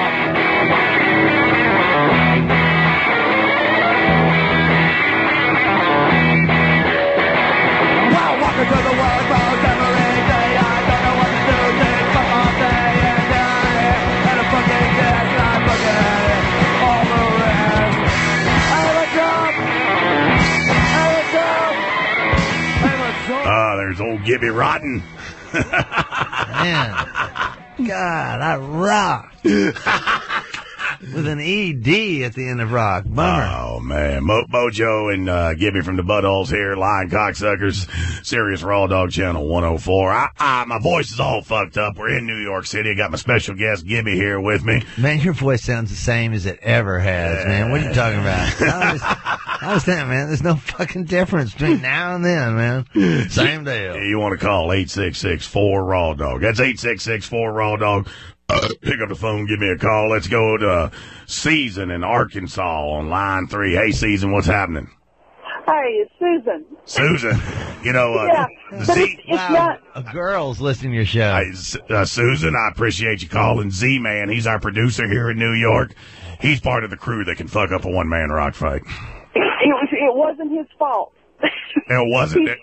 Wow, walking through the world, road every day. I don't know what to do, think, fuck all day and night. And I'm fucking dead, and I'm looking at it all the rest. I have a job. I have a job. I have a job. Ah, there's old Gibby Rotten. Man, God, I rock. With an E D at the end of rock. Bummer. Oh, man. Mo- Mojo and uh, Gibby from the Buttholes here. Lying Cocksuckers. Sirius Raw Dog Channel one oh four. I, I, my voice is all fucked up. We're in New York City. I got my special guest, Gibby, here with me. Man, your voice sounds the same as it ever has, yeah. Man. What are you talking about? I was, I was saying, man, there's no fucking difference between now and then, man. Same deal. You want to call eight six six, four, raw dog. That's eight six six, four, raw dog. Uh, pick up the phone, give me a call. Let's go to uh, Season in Arkansas on line three. Hey, Season, what's happening? Hey, it's Susan. Susan, you know, uh, yeah, Z. It's, it's wow, not... a girl's listening to your show. Hey, uh, Susan, I appreciate you calling. Z-Man, he's our producer here in New York. He's part of the crew that can fuck up a one-man rock fight. It, it, was, it wasn't his fault. It wasn't. He,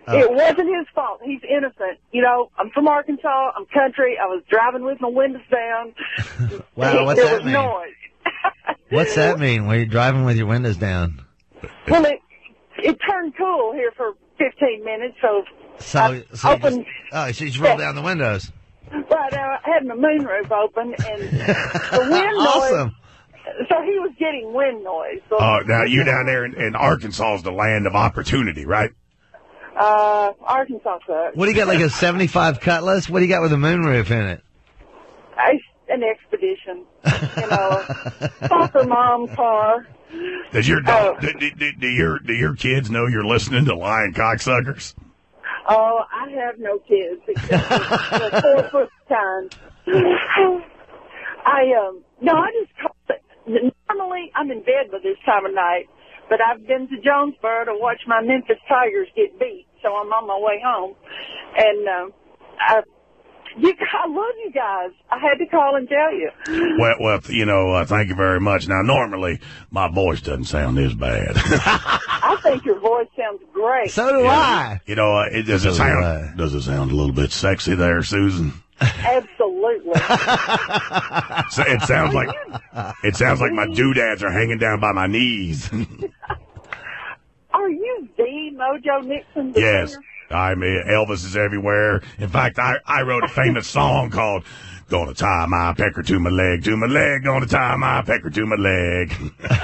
Oh. It wasn't his fault. He's innocent. You know, I'm from Arkansas. I'm country. I was driving with my windows down. Wow, what's there that was mean? noise. What's that mean when you're driving with your windows down? Well, it it turned cool here for fifteen minutes, so So, I so you opened. just, oh, so you just roll down the windows. Right, I had my moonroof open, and the wind Awesome. noise. So he was getting wind noise. So, Oh, now you down there in, in Arkansas is the land of opportunity, right? Uh, Arkansas sucks. What do you got, like a seventy-five Cutlass? What do you got with a moonroof in it? I, an expedition, you know, soccer mom car. Does your dog, do, do, do, do your do your kids know you're listening to Lion Cocksuckers? Oh, I have no kids except the, the four foot kind. I um no, I just call it. Normally, I'm in bed by this time of night, but I've been to Jonesboro to watch my Memphis Tigers get beat, so I'm on my way home, and um, I. You, I love you guys. I had to call and tell you. Well, well, you know, uh, thank you very much. Now, normally my voice doesn't sound this bad. I think your voice sounds great. So do Yeah. I. You know, uh, it does So it do sound I. does it sound a little bit sexy there, Susan? Absolutely. So it sounds like it sounds like my doodads are hanging down by my knees. Are you the Mojo Nixon? the Yes. singer? I mean, Elvis is everywhere. In fact, I, I wrote a famous song called Gonna Tie My Pecker to My Leg, to My Leg, Gonna Tie My Pecker to My Leg.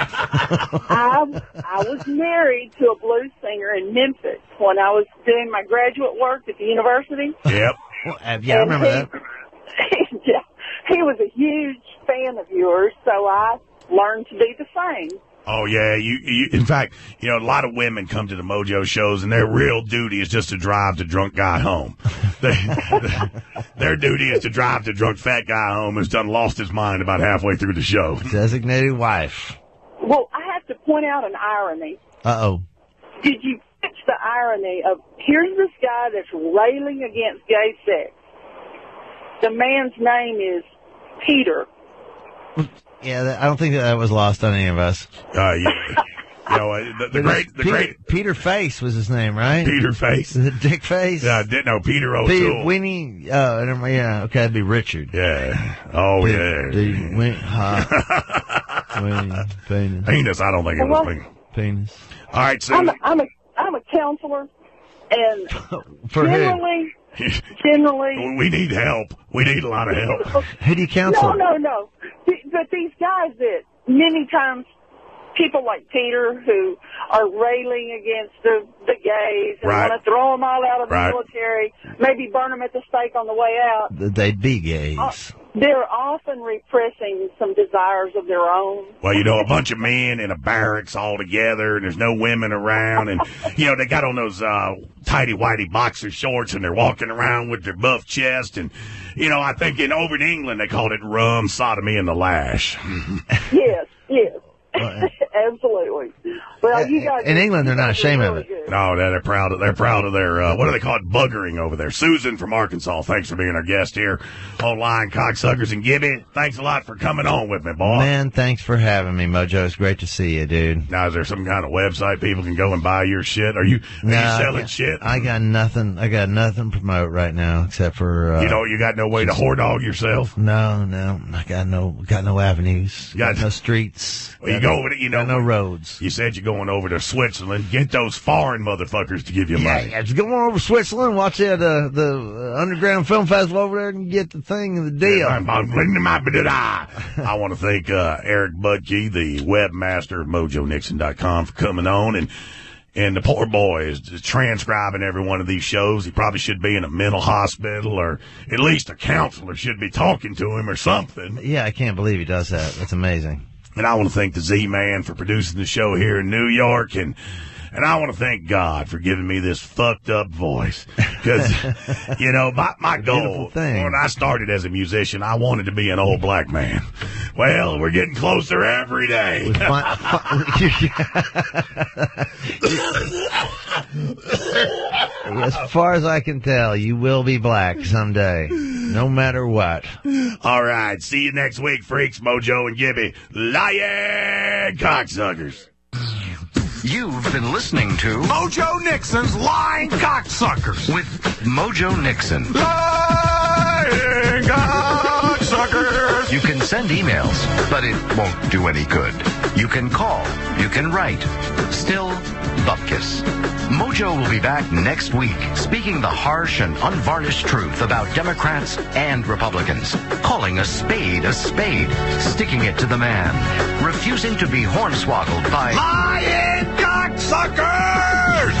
I, I was married to a blues singer in Memphis when I was doing my graduate work at the university. Yep. Well, uh, yeah, I And remember he, that. yeah, he was a huge fan of yours, so I learned to do the same. Oh, yeah. You, you, in fact, you know, a lot of women come to the Mojo shows, and their real duty is just to drive the drunk guy home. They, their duty is to drive the drunk fat guy home who's done lost his mind about halfway through the show. Designated wife. Well, I have to point out an irony. Uh-oh. Did you catch the irony of here's this guy that's railing against gay sex? The man's name is Peter. Yeah, that, I don't think that, that was lost on any of us. Uh, you, you know, uh, the, the great, the Peter, great Peter Face was his name, right? Peter Face. Is it Dick Face? Yeah, didn't know Peter Peter O'Toole. Winnie. Oh, never mind, yeah. Okay, that'd be Richard. Yeah. Oh, Peter, yeah. Peter, Win, ha, Winnie, penis. Penis. I don't think it was Well, penis. Penis. All right, I'm Susan. a, I'm a, I'm a counselor, and For who? generally, generally, We need help. We need a lot of help. Who do you counsel? no, no, no. Th- But these guys that many times people like Peter who are railing against the, the gays and Right. want to throw them all out of the Right. military, maybe burn them at the stake on the way out. They'd be gays. Uh, They're often repressing some desires of their own. Well, you know, a bunch of men in a barracks all together, and there's no women around, and, you know, they got on those uh, tighty-whitey boxer shorts, and they're walking around with their buff chest, and, you know, I think in over in England they called it rum, sodomy, and the lash. Yes, yes. Absolutely. Well, you guys. In England, they're not ashamed of really it. good. No, they're they're proud of they're proud of their uh, what do they call it? Buggering over there. Susan from Arkansas, thanks for being our guest here on Lion Cocksuckers and Gibby. Thanks a lot for coming on with me, boy. Man, thanks for having me, Mojo. It's great to see you, dude. Now, is there some kind of website people can go and buy your shit? Are you are No, you I selling got- shit? I got nothing. I got nothing to promote right now except for. Uh, you know, you got no way to whore dog yourself. No, no, I got no, got no avenues. Got- Got no streets. Well, you got go no- over to, you know, got no roads. You said you're going over to Switzerland. Get those foreign motherfuckers to give you Yeah, money. yeah, just go on over to Switzerland, watch that, uh, the uh, Underground Film Festival over there and get the thing and the deal. I want to thank uh, Eric Budke, the webmaster of mojo nixon dot com, for coming on. And and the poor boy is transcribing every one of these shows. He probably should be in a mental hospital, or at least a counselor should be talking to him or something. Yeah, I can't believe he does that. That's amazing. And I want to thank the Z-Man for producing the show here in New York. And and I want to thank God for giving me this fucked up voice. Because, you know, my, my goal, thing. when I started as a musician, I wanted to be an old black man. Well, we're getting closer every day. With fi- fi- as far as I can tell, you will be black someday, no matter what. All right. See you next week, freaks, Mojo and Gibby. Lion cocksuckers. You've been listening to Mojo Nixon's Lying Cocksuckers with Mojo Nixon. Lying Cocksuckers. You can send emails, but it won't do any good. You can call. You can write. Still, bupkis. Mojo will be back next week, speaking the harsh and unvarnished truth about Democrats and Republicans, calling a spade a spade, sticking it to the man, refusing to be hornswoggled by lying cocksuckers!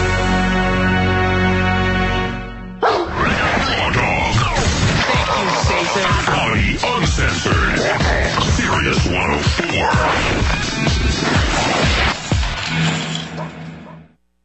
Raw Dog. Thank you, Satan. Quality uncensored. Sirius one oh four.